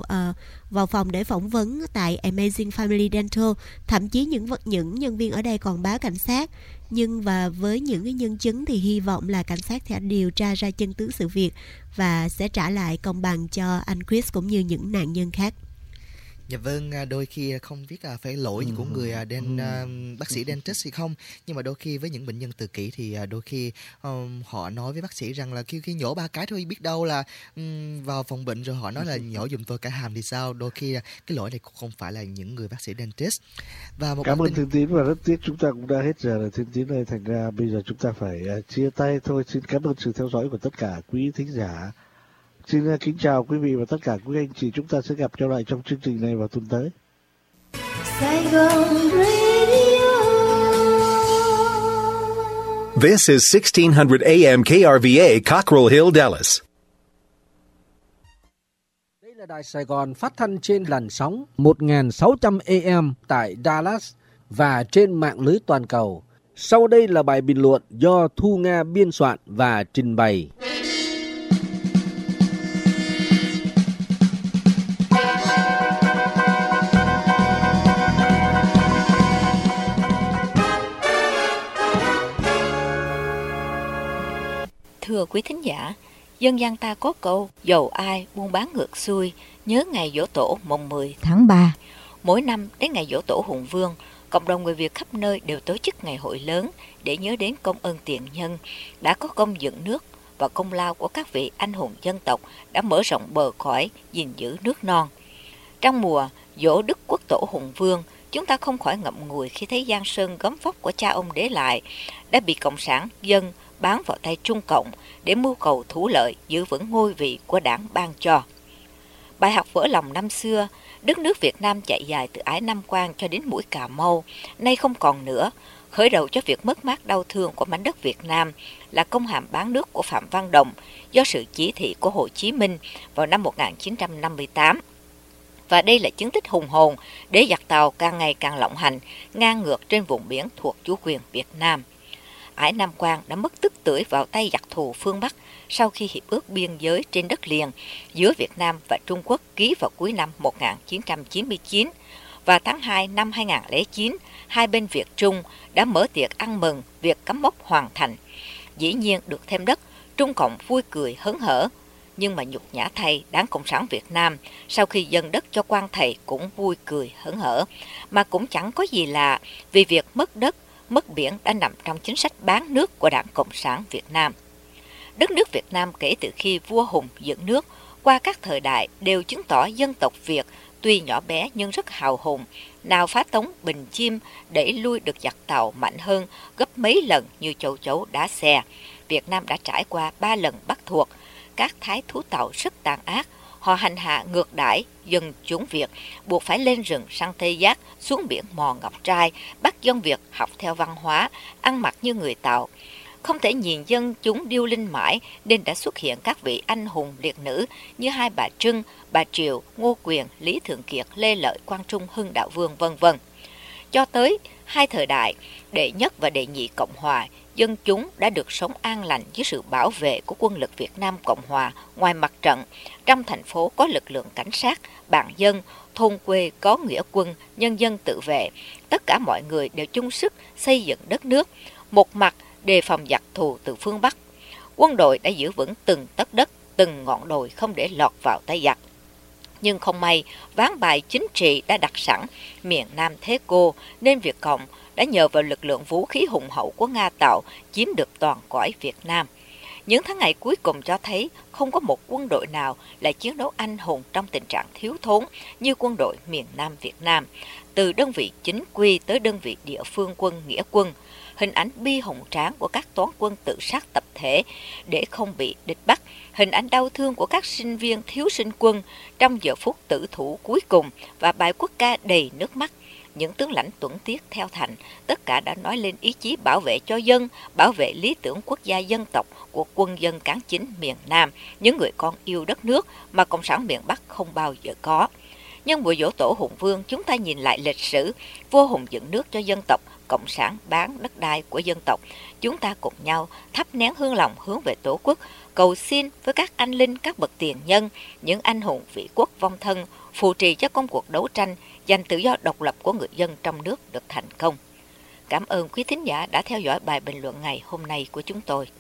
vào phòng để phỏng vấn tại Amazing Family Dental. Thậm chí những nhân viên ở đây còn báo cảnh sát. Nhưng với những cái nhân chứng thì hy vọng là cảnh sát sẽ điều tra ra chân tướng sự việc và sẽ trả lại công bằng cho anh Chris cũng như những nạn nhân khác. Dạ vâng, đôi khi không biết là phải lỗi của người bác sĩ dentist hay không, nhưng mà đôi khi với những bệnh nhân tự kỷ thì đôi khi họ nói với bác sĩ rằng là khi nhổ 3 cái thôi, biết đâu là vào phòng bệnh rồi họ nói là nhổ giùm tôi cả hàm thì sao. Đôi khi cái lỗi này cũng không phải là những người bác sĩ dentist. Và cảm ơn Thiên Tín, và rất tiếc chúng ta cũng đã hết giờ rồi Thiên Tín ơi, thành ra bây giờ chúng ta phải chia tay thôi. Xin cảm ơn sự theo dõi của tất cả quý thính giả. Xin kính chào quý vị và tất cả quý anh chị. Chúng ta sẽ gặp nhau lại trong chương trình này vào tuần tới. This is 1600 AM KRVA, Cockrell Hill, Dallas. Đây là Đài Sài Gòn phát thanh trên làn sóng 1600 AM tại Dallas và trên mạng lưới toàn cầu. Sau đây là bài bình luận do Thu Nga biên soạn và trình bày. Thưa quý thính giả, dân gian ta có câu dầu ai buôn bán ngược xuôi, nhớ ngày giỗ tổ mùng 10 tháng 3. Mỗi năm đến ngày giỗ tổ Hùng Vương, cộng đồng người Việt khắp nơi đều tổ chức ngày hội lớn để nhớ đến công ơn tiền nhân đã có công dựng nước và công lao của các vị anh hùng dân tộc đã mở rộng bờ cõi, gìn giữ nước non. Trong mùa giỗ Đức Quốc Tổ Hùng Vương, chúng ta không khỏi ngậm ngùi khi thấy giang sơn gấm vóc của cha ông để lại đã bị cộng sản dân bán vào tay Trung Cộng để mưu cầu thủ lợi giữ vững ngôi vị của đảng ban cho. Bài học vỡ lòng năm xưa, đất nước Việt Nam chạy dài từ ải Nam Quan cho đến mũi Cà Mau, nay không còn nữa. Khởi đầu cho việc mất mát đau thương của mảnh đất Việt Nam là công hàm bán nước của Phạm Văn Đồng do sự chỉ thị của Hồ Chí Minh vào năm 1958. Và đây là chứng tích hùng hồn để giặc Tàu càng ngày càng lộng hành, ngang ngược trên vùng biển thuộc chủ quyền Việt Nam. Ải Nam Quan đã mất tức tưởi vào tay giặc thù phương Bắc sau khi hiệp ước biên giới trên đất liền giữa Việt Nam và Trung Quốc ký vào cuối năm 1999. Và tháng 2 năm 2009, hai bên Việt Trung đã mở tiệc ăn mừng việc cắm mốc hoàn thành. Dĩ nhiên được thêm đất, Trung Cộng vui cười hớn hở. Nhưng mà nhục nhã thay, Đảng Cộng sản Việt Nam sau khi dâng đất cho quan thầy cũng vui cười hớn hở. Mà cũng chẳng có gì lạ vì việc mất đất, mất biển đã nằm trong chính sách bán nước của Đảng Cộng sản Việt Nam. Đất nước Việt Nam kể từ khi vua Hùng dựng nước qua các thời đại đều chứng tỏ dân tộc Việt tuy nhỏ bé nhưng rất hào hùng, nào phá tống Bình Chiêm đẩy lui được giặc Tàu mạnh hơn gấp mấy lần như châu chấu đá xe. Việt Nam đã trải qua 3 lần bắt thuộc, các thái thú Tàu rất tàn ác, họ hành hạ ngược đãi dân chúng Việt, buộc phải lên rừng săn Tê Giác, xuống biển mò ngọc trai, bắt dân Việt học theo văn hóa, ăn mặc như người Tàu. Không thể nhìn dân chúng điêu linh mãi nên đã xuất hiện các vị anh hùng liệt nữ như hai bà Trưng, bà Triệu, Ngô Quyền, Lý Thường Kiệt, Lê Lợi, Quang Trung, Hưng Đạo Vương, vân vân. Cho tới hai thời đại, đệ nhất và đệ nhị Cộng Hòa, dân chúng đã được sống an lành dưới sự bảo vệ của quân lực Việt Nam Cộng Hòa ngoài mặt trận. Trong thành phố có lực lượng cảnh sát, bạn dân, thôn quê có nghĩa quân, nhân dân tự vệ. Tất cả mọi người đều chung sức xây dựng đất nước. Một mặt đề phòng giặc thù từ phương Bắc. Quân đội đã giữ vững từng tấc đất, từng ngọn đồi không để lọt vào tay giặc. Nhưng không may, ván bài chính trị đã đặt sẵn, miền Nam thế cô, nên Việt Cộng đã nhờ vào lực lượng vũ khí hùng hậu của Nga Tàu chiếm được toàn cõi Việt Nam. Những tháng ngày cuối cùng cho thấy không có một quân đội nào lại chiến đấu anh hùng trong tình trạng thiếu thốn như quân đội miền Nam Việt Nam, từ đơn vị chính quy tới đơn vị địa phương quân nghĩa quân. Hình ảnh bi hùng tráng của các toán quân tự sát tập thể để không bị địch bắt, hình ảnh đau thương của các sinh viên thiếu sinh quân trong giờ phút tử thủ cuối cùng và bài quốc ca đầy nước mắt. Những tướng lãnh tuẫn tiết theo thành, tất cả đã nói lên ý chí bảo vệ cho dân, bảo vệ lý tưởng quốc gia dân tộc của quân dân cán chính miền Nam, những người con yêu đất nước mà Cộng sản miền Bắc không bao giờ có. Nhân buổi giỗ tổ Hùng Vương, chúng ta nhìn lại lịch sử, vua Hùng dựng nước cho dân tộc, Cộng sản bán đất đai của dân tộc. Chúng ta cùng nhau thắp nén hương lòng hướng về Tổ quốc, cầu xin với các anh linh, các bậc tiền nhân, những anh hùng vị quốc vong thân, phù trì cho công cuộc đấu tranh giành tự do độc lập của người dân trong nước được thành công. Cảm ơn quý thính giả đã theo dõi bài bình luận ngày hôm nay của chúng tôi.